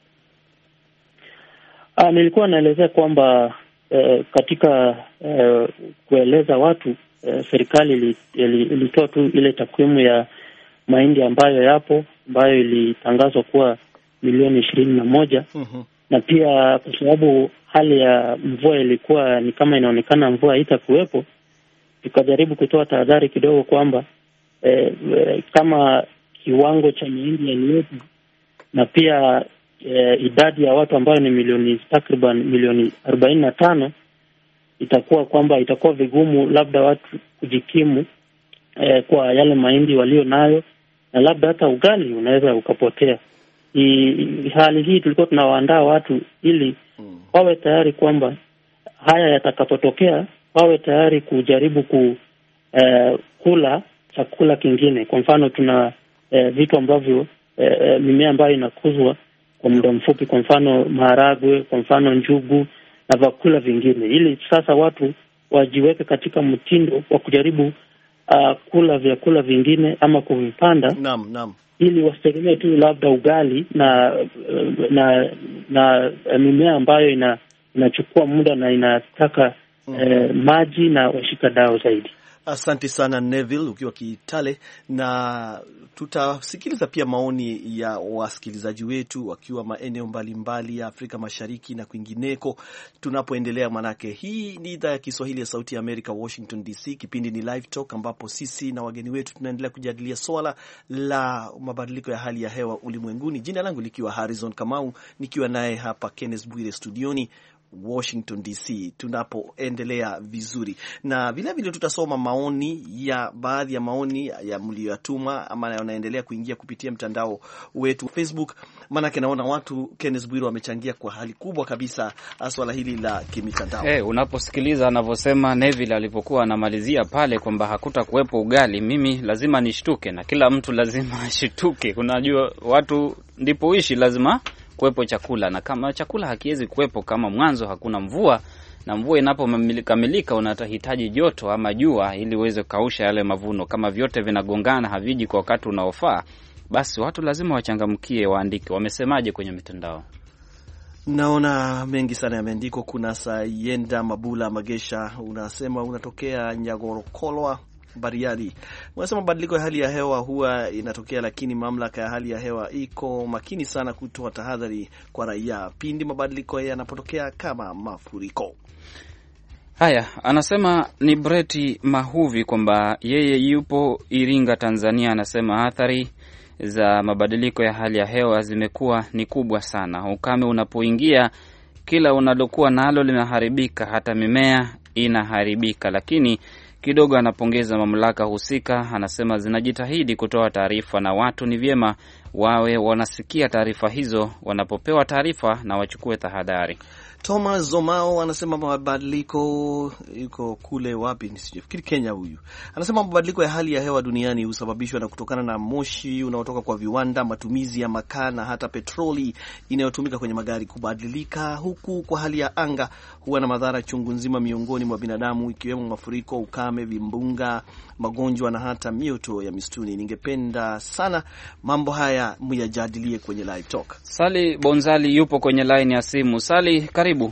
[SPEAKER 6] Nilikuwa naelezea kwamba katika kueleza watu, serikali ilitoa tu ile takwimu ya mahindi ambayo ilitangazwa kuwa milioni 21. Na pia kwa sababu hali ya mvua ilikuwa ni kama inaonekana mvua haitakuwepo, tukajaribu kutoa tahadhari kidogo kwamba kama kiwango cha mahindi yaliyopo na pia idadi ya watu ambayo ni takriban milioni 45, itakuwa vigumu labda watu kujikimu kwa yale mahindi walio nayo, na labda hata ugali unaweza ukapotea. Hali hii tulikuwa tunawaandaa watu ili wawe tayari kwamba haya yatakapotokea wawe tayari kujaribu kula chakula kingine. Kwa mfano tuna vitu ambavyo mimea ambayo inakuzwa kwa muda mfupi, kwa mfano maharagwe, kwa mfano njugu na vyakula vingine, ili sasa watu wajiweke katika mtindo wa kujaribu kula vyakula vingine ama kuvipanda.
[SPEAKER 1] Naam.
[SPEAKER 6] Ili wasitegemee tu labda ugali na mimea ambayo inachukua muda na inataka maji na washikadau zaidi.
[SPEAKER 1] Asante sana Neville ukiwa Kitale, na tutasikiliza pia maoni ya wasikilizaji wetu wakiwa maeneo mbalimbali ya Afrika Mashariki na kwingineko tunapoendelea, manake hii ni idhaa ya Kiswahili ya Sauti ya Amerika, Washington DC. Kipindi ni Live Talk ambapo sisi na wageni wetu tunaendelea kujadilia swala la mabadiliko ya hali ya hewa ulimwenguni. Jina langu likiwa Harrison Kamau, nikiwa naye hapa Kenneth Bwire studioni Washington DC, tunapoendelea vizuri. Na vile vile tutasoma maoni ya baadhi ya maoni ya mlioyatuma ama yanaendelea kuingia kupitia mtandao wetu Facebook, maana naona watu Kenneth Bwiro wamechangia kwa hali kubwa kabisa swala hili la kimitandao.
[SPEAKER 2] Unaposikiliza anavyosema Neville alipokuwa anamalizia pale kwamba hakuta kuwepo ugali, mimi lazima nishtuke na kila mtu lazima ashituke. Unajua watu ndipo uishi, lazima kuwepo chakula, na kama chakula hakiwezi kuwepo kama mwanzo hakuna mvua, na mvua inapokamilika unatahitaji joto ama jua ili uweze kukausha yale mavuno. Kama vyote vinagongana, haviji kwa wakati unaofaa, basi watu lazima wachangamkie, waandike wamesemaje kwenye mitandao.
[SPEAKER 1] Naona mengi sana yameandikwa. Kuna Sayenda Mabula Magesha, unasema unatokea Nyagorokolwa Bariadi. Unasema mabadiliko ya hali ya hewa huwa inatokea, lakini mamlaka ya hali ya hewa iko makini sana kutoa tahadhari kwa raia pindi mabadiliko yanapotokea kama mafuriko.
[SPEAKER 2] Haya, anasema ni Breti Mahuvi kwamba yeye yupo Iringa, Tanzania. Anasema athari za mabadiliko ya hali ya hewa zimekuwa ni kubwa sana. Ukame unapoingia, kila unalokuwa nalo linaharibika, hata mimea inaharibika. Lakini kidogo anapongeza mamlaka husika, anasema zinajitahidi kutoa taarifa na watu ni vyema wawe wanasikia taarifa hizo wanapopewa taarifa na wachukue tahadhari.
[SPEAKER 1] Thomas Zomao anasema mabadiliko yuko kule wapi nisifikiri Kenya huyu. Anasema mabadiliko ya hali ya hewa duniani husababishwa na kutokana na moshi unaotoka kwa viwanda, matumizi ya makaa na hata petroli inayotumika kwenye magari. Kubadilika huku kwa hali ya anga huwa na madhara chungu nzima miongoni mwa binadamu, ikiwemo mafuriko, ukame, vimbunga, magonjwa na hata mioto ya mistuni. Ningependa sana mambo haya muyajadilie kwenye Live Talk.
[SPEAKER 2] Sali Bonzali yupo kwenye line ya simu. Sali, karibu.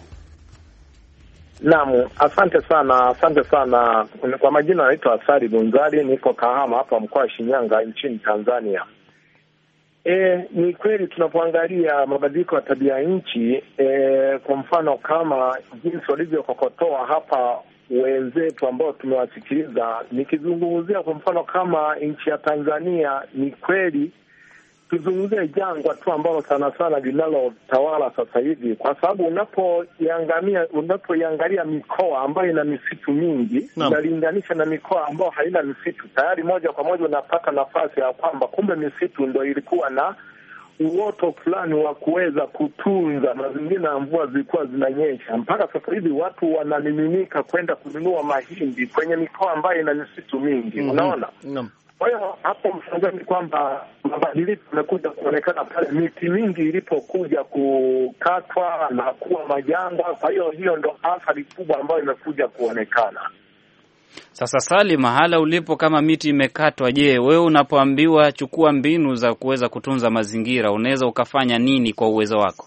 [SPEAKER 8] Naam, asante sana. Kwa majina naitwa Sali Bonzali, niko Kahama hapa mkoa wa Shinyanga nchini Tanzania. Ni kweli tunapoangalia mabadiliko ya tabia nchi, kwa mfano kama jinsi walivyokokotoa hapa wenzetu ambao tumewasikiliza, nikizungumzia kwa mfano kama nchi ya Tanzania, ni kweli tuzungumzie jangwa tu ambalo sana sana linalotawala sasa hivi, kwa sababu unapoiangalia mikoa ambayo ina misitu mingi unalinganisha na mikoa ambayo haina misitu, tayari moja kwa moja unapata nafasi ya kwamba kumbe misitu ndio ilikuwa na uoto fulani wa kuweza kutunza mazingira ya mvua zilikuwa zinanyesha. Mpaka sasa hivi watu wanamiminika kwenda kununua mahindi kwenye mikoa ambayo ina misitu mingi. Unaona? Kwa hiyo hapo mfano kwamba mabadiliko yamekuja kuonekana pale miti mingi ilipokuja kukatwa na kuwa majanga. Kwa hiyo ndo athari kubwa ambayo imekuja kuonekana.
[SPEAKER 2] Sasa Sali, mahala ulipo kama miti imekatwa, je, wewe unapoambiwa chukua mbinu za kuweza kutunza mazingira, unaweza ukafanya nini kwa uwezo wako?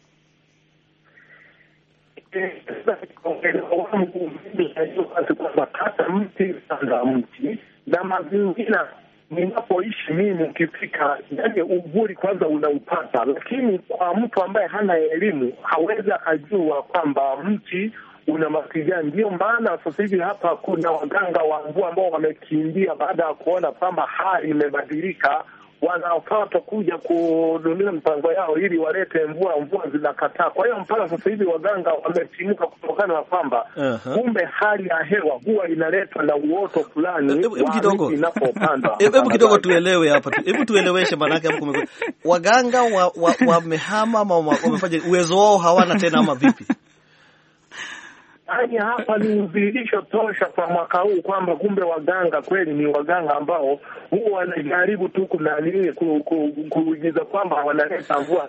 [SPEAKER 8] Kata mti, panda mti, na mazingira ninapoishi mimi ukifika, yani uguri kwanza unaupata. Lakini kwa mtu ambaye hana elimu hawezi akajua kwamba mti una mapigani. Ndio maana sasa hivi hapa kuna waganga wa mvua ambao wamekimbia baada ya kuona kwamba hali imebadilika, wanapata kuja kudumisha mpango yao ili walete mvua zinakataa. Kwa hiyo mpaka sasa hivi waganga wametimuka kutokana na kwamba kumbe hali ya hewa huwa inaletwa na uoto fulani inapopanda.
[SPEAKER 1] Hebu kidogo tuelewe hapa. Hebu tueleweshe, maana yake hapo waganga wamehama ama wamefanya uwezo wao hawana tena ama vipi?
[SPEAKER 8] Yaani hapa ni udhihirisho tosha kwa mwaka huu kwamba kumbe waganga kweli ni waganga ambao huwa wanajaribu tu kuigiza kwamba wanaleta mvua.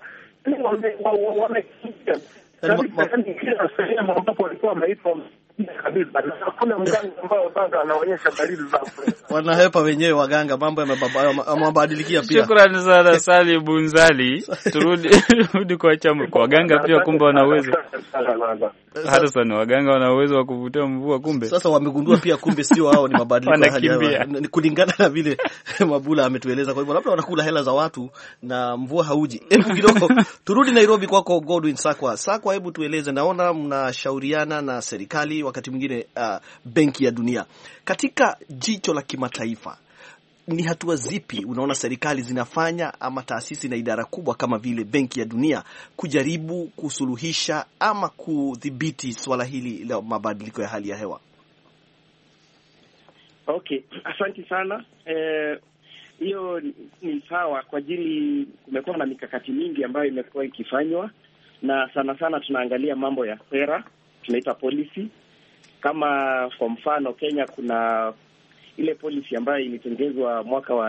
[SPEAKER 8] Kila sehemu ambapo walikuwa wameitwa kabisa, na hakuna mganga ambao bado anaonyesha dalili za
[SPEAKER 1] wanahepa wenyewe waganga, mambo yamebadilikia pia.
[SPEAKER 2] Shukrani sana Sali Bunzali. Turudi kwa chama kwa waganga pia, kumbe wana uwezo. Hata sana waganga wana uwezo wa kuvutia mvua kumbe.
[SPEAKER 1] Sasa wamegundua pia kumbe sio hao, ni mabadiliko haya kulingana na vile Mabula ametueleza. Kwa hivyo labda wanakula hela za watu na mvua hauji. Hebu kidogo turudi Nairobi kwako Godwin Sakwa. Sakwa, hebu tueleze, naona mnashauriana na serikali, wakati mwingine Benki ya Dunia. Katika jicho la kimataifa, ni hatua zipi unaona serikali zinafanya ama taasisi na idara kubwa kama vile Benki ya Dunia kujaribu kusuluhisha ama kudhibiti swala hili la mabadiliko ya hali ya hewa?
[SPEAKER 7] Okay, asante sana. Hiyo ni sawa, kwa ajili kumekuwa na mikakati mingi ambayo imekuwa ikifanywa, na sana sana tunaangalia mambo ya sera, tunaita policy. Kama kwa mfano Kenya kuna ile policy ambayo ilitengezwa mwaka wa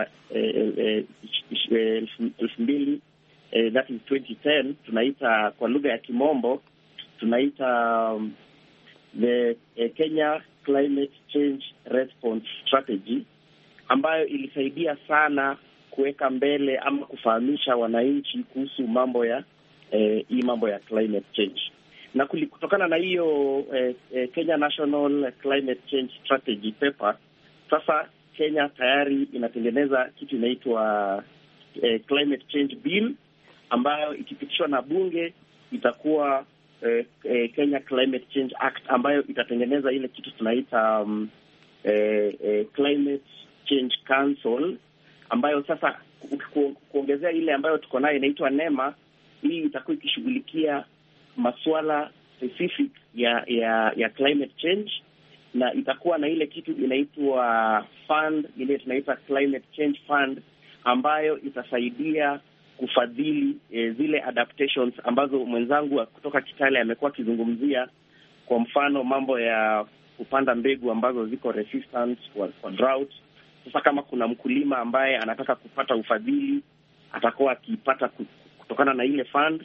[SPEAKER 7] 2000, that is 2010, tunaita kwa lugha ya Kimombo tunaita the Kenya Climate Change Response Strategy, ambayo ilisaidia sana kuweka mbele ama kufahamisha wananchi kuhusu mambo ya hii mambo ya climate change. Na kutokana na hiyo Kenya National Climate Change Strategy paper, sasa Kenya tayari inatengeneza kitu inaitwa Climate Change Bill, ambayo ikipitishwa na bunge itakuwa Kenya Climate Change Act, ambayo itatengeneza ile kitu tunaita Climate Change Council, ambayo sasa kuongezea ile ambayo tuko nayo inaitwa NEMA. Hii itakuwa ikishughulikia masuala specific ya climate change, na itakuwa na ile kitu inaitwa fund, ile tunaita Climate Change Fund, ambayo itasaidia kufadhili zile adaptations ambazo mwenzangu kutoka Kitale amekuwa akizungumzia. Kwa mfano mambo ya kupanda mbegu ambazo ziko resistant kwa drought. Sasa kama kuna mkulima ambaye anataka kupata ufadhili, atakuwa akipata kutokana na ile fund,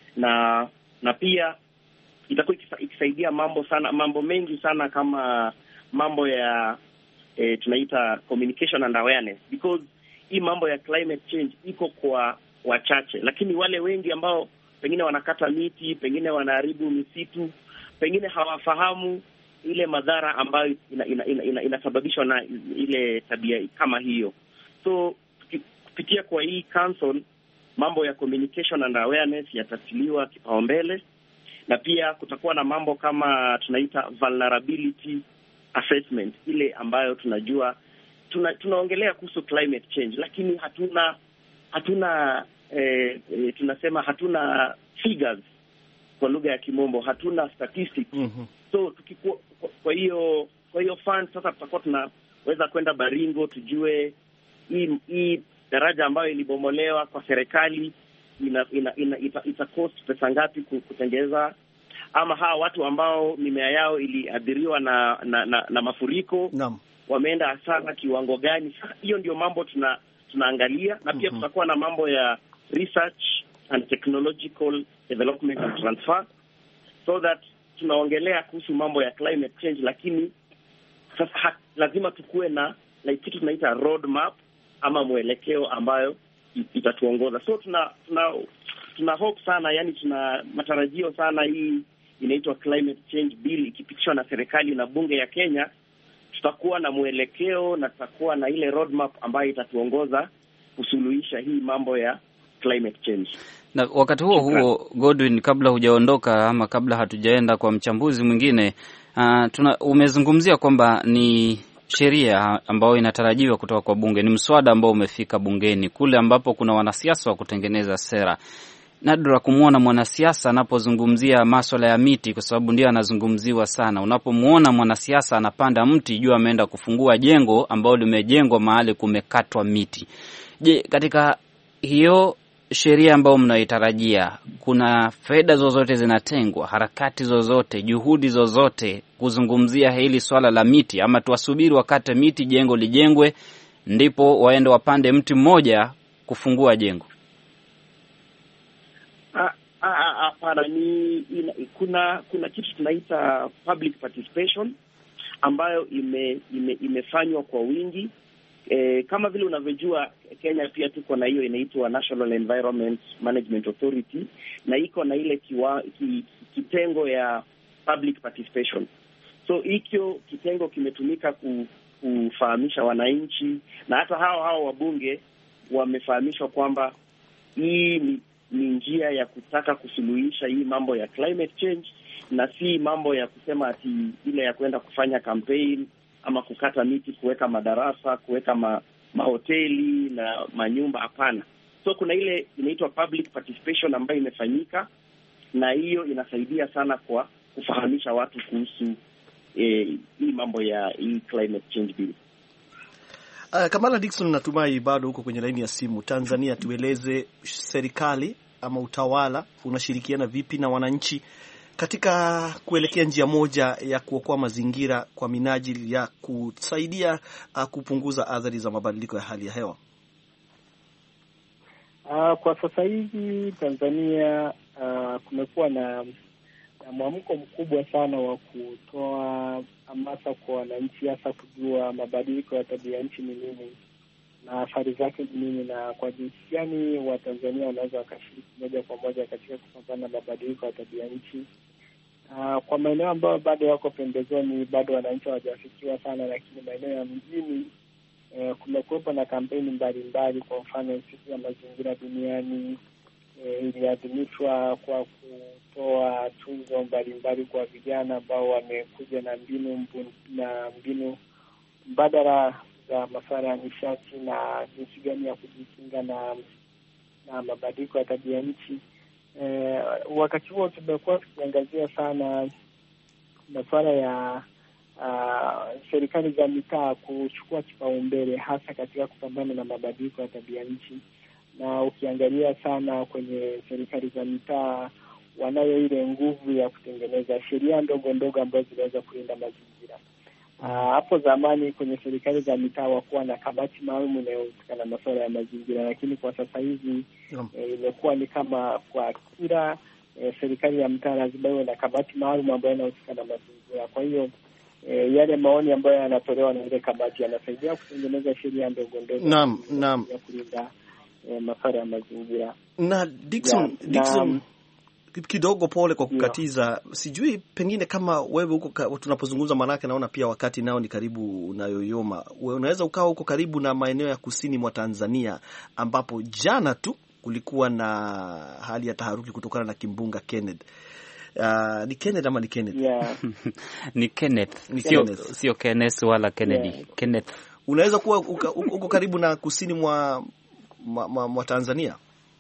[SPEAKER 7] na pia itakuwa ikisaidia mambo mengi sana, kama mambo ya tunaita communication and awareness, because hii mambo ya climate change iko kwa wachache, lakini wale wengi ambao pengine wanakata miti, pengine wanaharibu misitu, pengine hawafahamu ile madhara ambayo inasababishwa na ile tabia kama hiyo. So kupitia kwa hii council, mambo ya communication and awareness yatatiliwa kipaumbele, na pia kutakuwa na mambo kama tunaita vulnerability assessment, ile ambayo tunajua tunaongelea kuhusu climate change, lakini hatuna tunasema hatuna figures kwa lugha ya Kimombo, hatuna statistics. So kwa hiyo fund sasa tutakuwa tunaweza kwenda Baringo tujue hii daraja ambayo ilibomolewa kwa serikali ita cost pesa ngapi kutengeza, ama hawa watu ambao mimea yao iliadhiriwa na mafuriko wameenda hasara kiwango gani. Hiyo ndio mambo tunaangalia, na pia tutakuwa na mambo ya research and technological development and transfer, so that tunaongelea kuhusu mambo ya climate change, lakini sasa lazima tukue na kitu tunaita road map ama mwelekeo ambayo itatuongoza. So tuna hope sana, yani tuna matarajio sana, hii inaitwa Climate Change Bill ikipitishwa na serikali na bunge ya Kenya, tutakuwa na mwelekeo na tutakuwa na ile roadmap ambayo itatuongoza kusuluhisha hii mambo ya climate change.
[SPEAKER 2] Na wakati huo Godwin, kabla hujaondoka ama kabla hatujaenda kwa mchambuzi mwingine, umezungumzia kwamba ni sheria ambayo inatarajiwa kutoka kwa bunge, ni mswada ambao umefika bungeni kule ambapo kuna wanasiasa wa kutengeneza sera. Nadra kumwona mwanasiasa anapozungumzia masuala ya miti, kwa sababu ndio anazungumziwa sana. Unapomwona mwanasiasa anapanda mti, jua ameenda kufungua jengo ambalo limejengwa mahali kumekatwa miti. Je, katika hiyo sheria ambayo mnaitarajia, kuna fedha zozote zinatengwa, harakati zozote, juhudi zozote kuzungumzia hili swala la miti, ama tuwasubiri wakati miti jengo lijengwe ndipo waende wapande mti mmoja kufungua jengo?
[SPEAKER 7] Hapana, kuna kitu tunaita public participation ambayo imefanywa kwa wingi. Kama vile unavyojua, Kenya pia tuko na hiyo inaitwa National Environment Management Authority, na iko na ile kitengo ya public participation. So hicho kitengo kimetumika kufahamisha wananchi, na hata hao wabunge wamefahamishwa kwamba hii ni njia ya kutaka kusuluhisha hii mambo ya climate change, na si mambo ya kusema ati ile ya kwenda kufanya campaign ama kukata miti, kuweka madarasa, kuweka mahoteli na manyumba. Hapana. So kuna ile inaitwa public participation ambayo imefanyika, na hiyo inasaidia sana kwa kufahamisha watu kuhusu hii mambo ya hii climate change bill.
[SPEAKER 1] Kamala Dickson, natumai bado huko kwenye laini ya simu. Tanzania, tueleze serikali ama utawala unashirikiana vipi na wananchi katika kuelekea njia moja ya kuokoa mazingira kwa minajili ya kusaidia kupunguza athari za mabadiliko ya hali ya hewa?
[SPEAKER 4] Kwa sasa hivi Tanzania kumekuwa na mwamko mkubwa sana wa kutoa hamasa kwa wananchi, hasa kujua mabadiliko ya tabia nchi ni nini na athari zake ni nini, na kwa jinsi gani Watanzania wanaweza wakashiriki moja kwa moja katika kupambana na mabadiliko ya tabia nchi. Kwa maeneo ambayo bado yako pembezoni, bado wananchi hawajafikiwa sana, lakini maeneo ya mjini kumekuwepo na kampeni mbalimbali. Kwa mfano, siku ya mazingira duniani iliadhimishwa kwa kutoa tuzo mbalimbali kwa vijana ambao wamekuja na mbinu mbadala za masuala ya nishati na jinsi gani ya kujikinga na mabadiliko ya tabia nchi. Wakati huo tumekuwa tukiangazia sana masuala ya serikali za mitaa kuchukua kipaumbele hasa katika kupambana na mabadiliko ya tabia nchi. Na ukiangalia sana kwenye serikali za mitaa, wanayo ile nguvu ya kutengeneza sheria ndogo ndogo ambazo zinaweza kulinda mazingira. Hapo zamani kwenye serikali za mitaa wakuwa na kamati maalum inayohusika na masuala ya mazingira, lakini kwa sasa hivi imekuwa ni kama kwa kila serikali ya mtaa lazima iwe na kamati maalum ambayo inahusika na mazingira. Kwa hiyo yale maoni ambayo yanatolewa na ile kamati yanasaidia kutengeneza sheria ndogo ndogo ya kulinda masuala ya mazingira.
[SPEAKER 1] Na Dickson, kidogo pole kwa kukatiza. Sijui pengine kama wewe huko tunapozungumza, manake naona pia wakati nao ni karibu unayoyoma. Wewe unaweza ukawa huko karibu na maeneo ya kusini mwa Tanzania ambapo jana tu kulikuwa na hali ya taharuki kutokana na kimbunga Kenneth. Ni Kenneth ama ni Kenneth?
[SPEAKER 2] Yeah. Ni Kenneth. Sio Kenneth wala Kennedy. Yeah. Kenneth.
[SPEAKER 1] Unaweza kuwa uko karibu na kusini mwa Tanzania?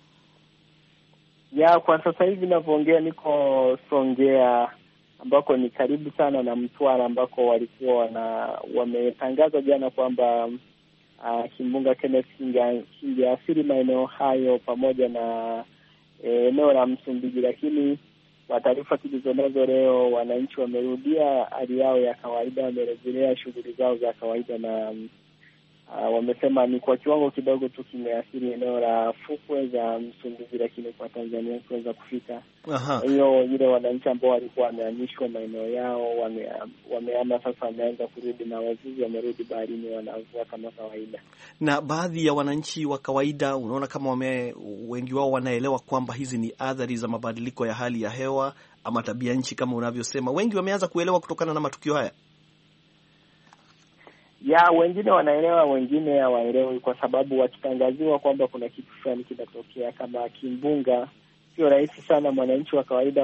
[SPEAKER 4] Ya, kwa sasa hivi ninavyoongea niko Songea, ambako ni karibu sana na Mtwara, ambako walikuwa wametangaza jana kwamba kimbunga Kenneth kingeathiri maeneo hayo pamoja na eneo la Msumbiji, lakini kwa taarifa tulizonazo leo wananchi wamerudia hali yao ya kawaida, wamerejelea shughuli zao za kawaida, na wamesema ni kwa kiwango kidogo tu kimeathiri eneo la fukwe za Msumbiji, lakini kwa Tanzania kuweza kufika. Hiyo ile wananchi ambao walikuwa wamehamishwa maeneo yao wameama sasa, wameanza kurudi, na wavuvi wamerudi baharini, wanavua kama kawaida.
[SPEAKER 1] Na baadhi ya wananchi wa kawaida, unaona kama wengi wao wanaelewa kwamba hizi ni athari za mabadiliko ya hali ya hewa ama tabia nchi kama unavyosema, wengi wameanza kuelewa kutokana na matukio haya?
[SPEAKER 4] Ya, wengine wanaelewa, wengine hawaelewi, kwa sababu wakitangaziwa kwamba kuna kitu fulani kinatokea kama kimbunga, sio rahisi sana mwananchi wa kawaida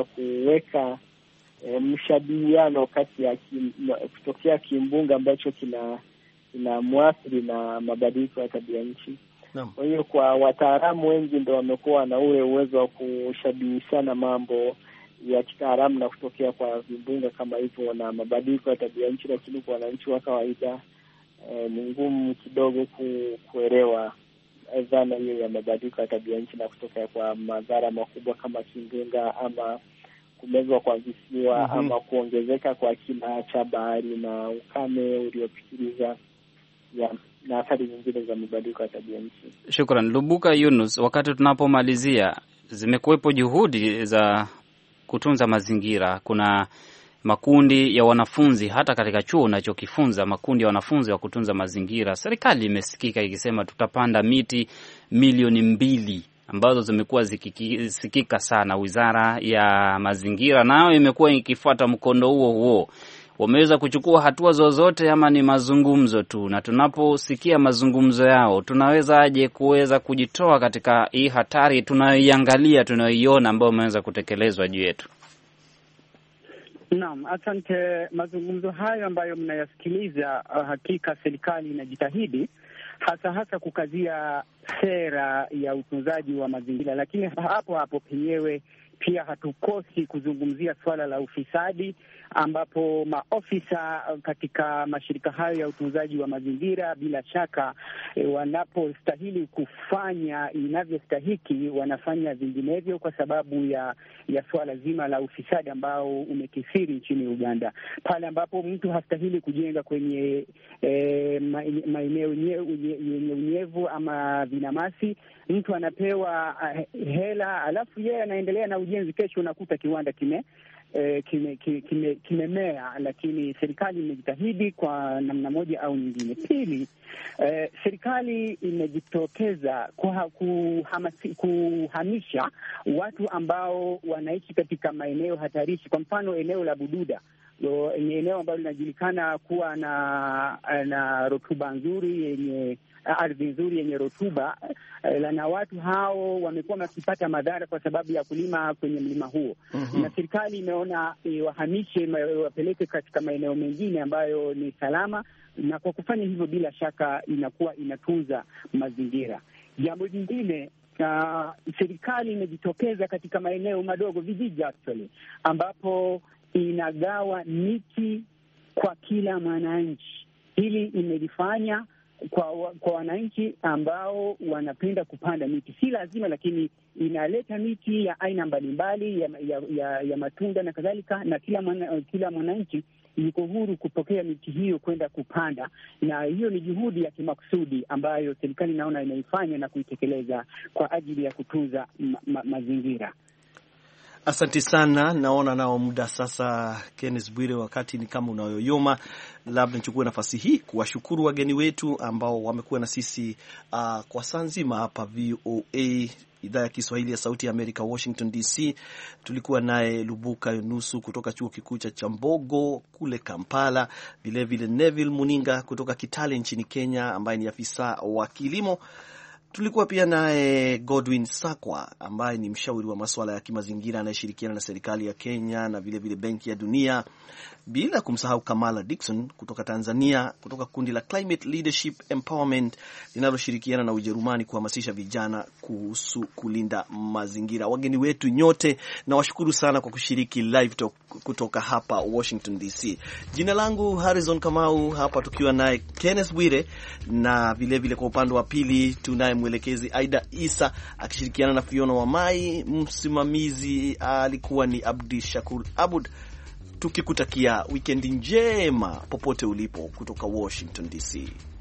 [SPEAKER 4] kuweka mshabihiano kati ya kutokea kimbunga ambacho
[SPEAKER 5] inamwathiri na mabadiliko ya tabia nchi. Kwa hiyo kwa wataalamu wengi ndio wamekuwa na ule uwezo wa kushabihishana mambo ya kitaalamu na kutokea kwa vimbunga kama hivyo na mabadiliko ya tabia nchi, lakini kwa wananchi wa kawaida ni ngumu kidogo kuelewa dhana hiyo ya mabadiliko ya tabia nchi na kutokea kwa madhara makubwa kama kimbunga ama kumezwa kwa visiwa ama kuongezeka kwa kina cha bahari na ukame uliopitiliza na athari nyingine za mabadiliko ya tabia nchi.
[SPEAKER 2] Shukran. Lubuka Yunus, wakati tunapomalizia, zimekuwepo juhudi za kutunza mazingira. Kuna makundi ya wanafunzi, hata katika chuo unachokifunza, makundi ya wanafunzi wa kutunza mazingira. Serikali imesikika ikisema tutapanda miti milioni 2 ambazo zimekuwa zikisikika sana. Wizara ya mazingira nayo imekuwa ikifuata mkondo huo. Wameweza kuchukua hatua zozote ama ni mazungumzo tu? Na tunaposikia mazungumzo yao, tunaweza aje kuweza kujitoa katika hii hatari tunayoiangalia, tunayoiona ambayo imeweza kutekelezwa juu yetu?
[SPEAKER 4] Naam, asante. Mazungumzo hayo ambayo mnayasikiliza, hakika serikali inajitahidi hasa kukazia sera ya utunzaji wa mazingira, lakini hapo penyewe pia hatukosi kuzungumzia swala la ufisadi, ambapo maofisa katika mashirika hayo ya utunzaji wa mazingira bila shaka wanapostahili kufanya inavyostahiki wanafanya vinginevyo kwa sababu ya swala zima la ufisadi ambao umekithiri nchini Uganda. Pale ambapo mtu hastahili kujenga kwenye maeneo yenye unyevu ama vinamasi, mtu anapewa hela alafu yeye anaendelea na ujenzi. Kesho unakuta kiwanda kimemea, lakini serikali imejitahidi kwa namna moja au nyingine. Pili, serikali imejitokeza kuhamisha watu ambao wanaishi katika maeneo hatarishi. Kwa mfano, eneo la Bududa ni eneo ambalo linajulikana kuwa na rotuba nzuri, yenye ardhi nzuri yenye rotuba, na watu hao wamekuwa wakipata madhara kwa sababu ya kulima kwenye mlima huo. Na serikali imeona wahamishe, wapeleke katika maeneo mengine ambayo ni salama, na kwa kufanya hivyo bila shaka inakuwa inatunza mazingira. Jambo jingine, serikali imejitokeza katika maeneo madogo, vijiji actually, ambapo inagawa miti kwa kila mwananchi. Hili imelifanya kwa wananchi ambao wanapenda kupanda miti. Si lazima, lakini inaleta miti ya aina mbalimbali ya matunda na kadhalika, na kila mwananchi yuko huru kupokea miti hiyo kwenda kupanda, na hiyo ni juhudi ya kimakusudi ambayo serikali naona inaifanya na kuitekeleza kwa ajili ya kutunza mazingira.
[SPEAKER 1] Asante sana. Naona nao muda sasa, Kenneth Bwire, wakati ni kama unayoyoma. Labda nichukue nafasi hii kuwashukuru wageni wetu ambao wamekuwa na sisi kwa saa nzima hapa VOA idhaa ya Kiswahili ya Sauti ya Amerika, Washington DC. Tulikuwa naye Lubuka Yunusu kutoka chuo kikuu cha Chambogo kule Kampala, vilevile Neville Muninga kutoka Kitale nchini Kenya ambaye ni afisa wa kilimo. Tulikuwa pia naye Godwin Sakwa ambaye ni mshauri wa masuala ya kimazingira anayeshirikiana na serikali ya Kenya na vile vile Benki ya Dunia, bila kumsahau Kamala Dixon kutoka Tanzania, kutoka kundi la Climate Leadership Empowerment linaloshirikiana na Ujerumani kuhamasisha vijana kuhusu kulinda mazingira. Wageni wetu nyote na washukuru sana kwa kushiriki live talk kutoka hapa Washington DC. Jina langu Harrison Kamau, hapa tukiwa naye Kenneth Bwire, na vile vile kwa upande wa pili tunaye mwelekezi Aida Isa akishirikiana na Fiona Wamai. Msimamizi alikuwa ni Abdi Shakur Abud. Tukikutakia weekend njema popote ulipo kutoka Washington DC.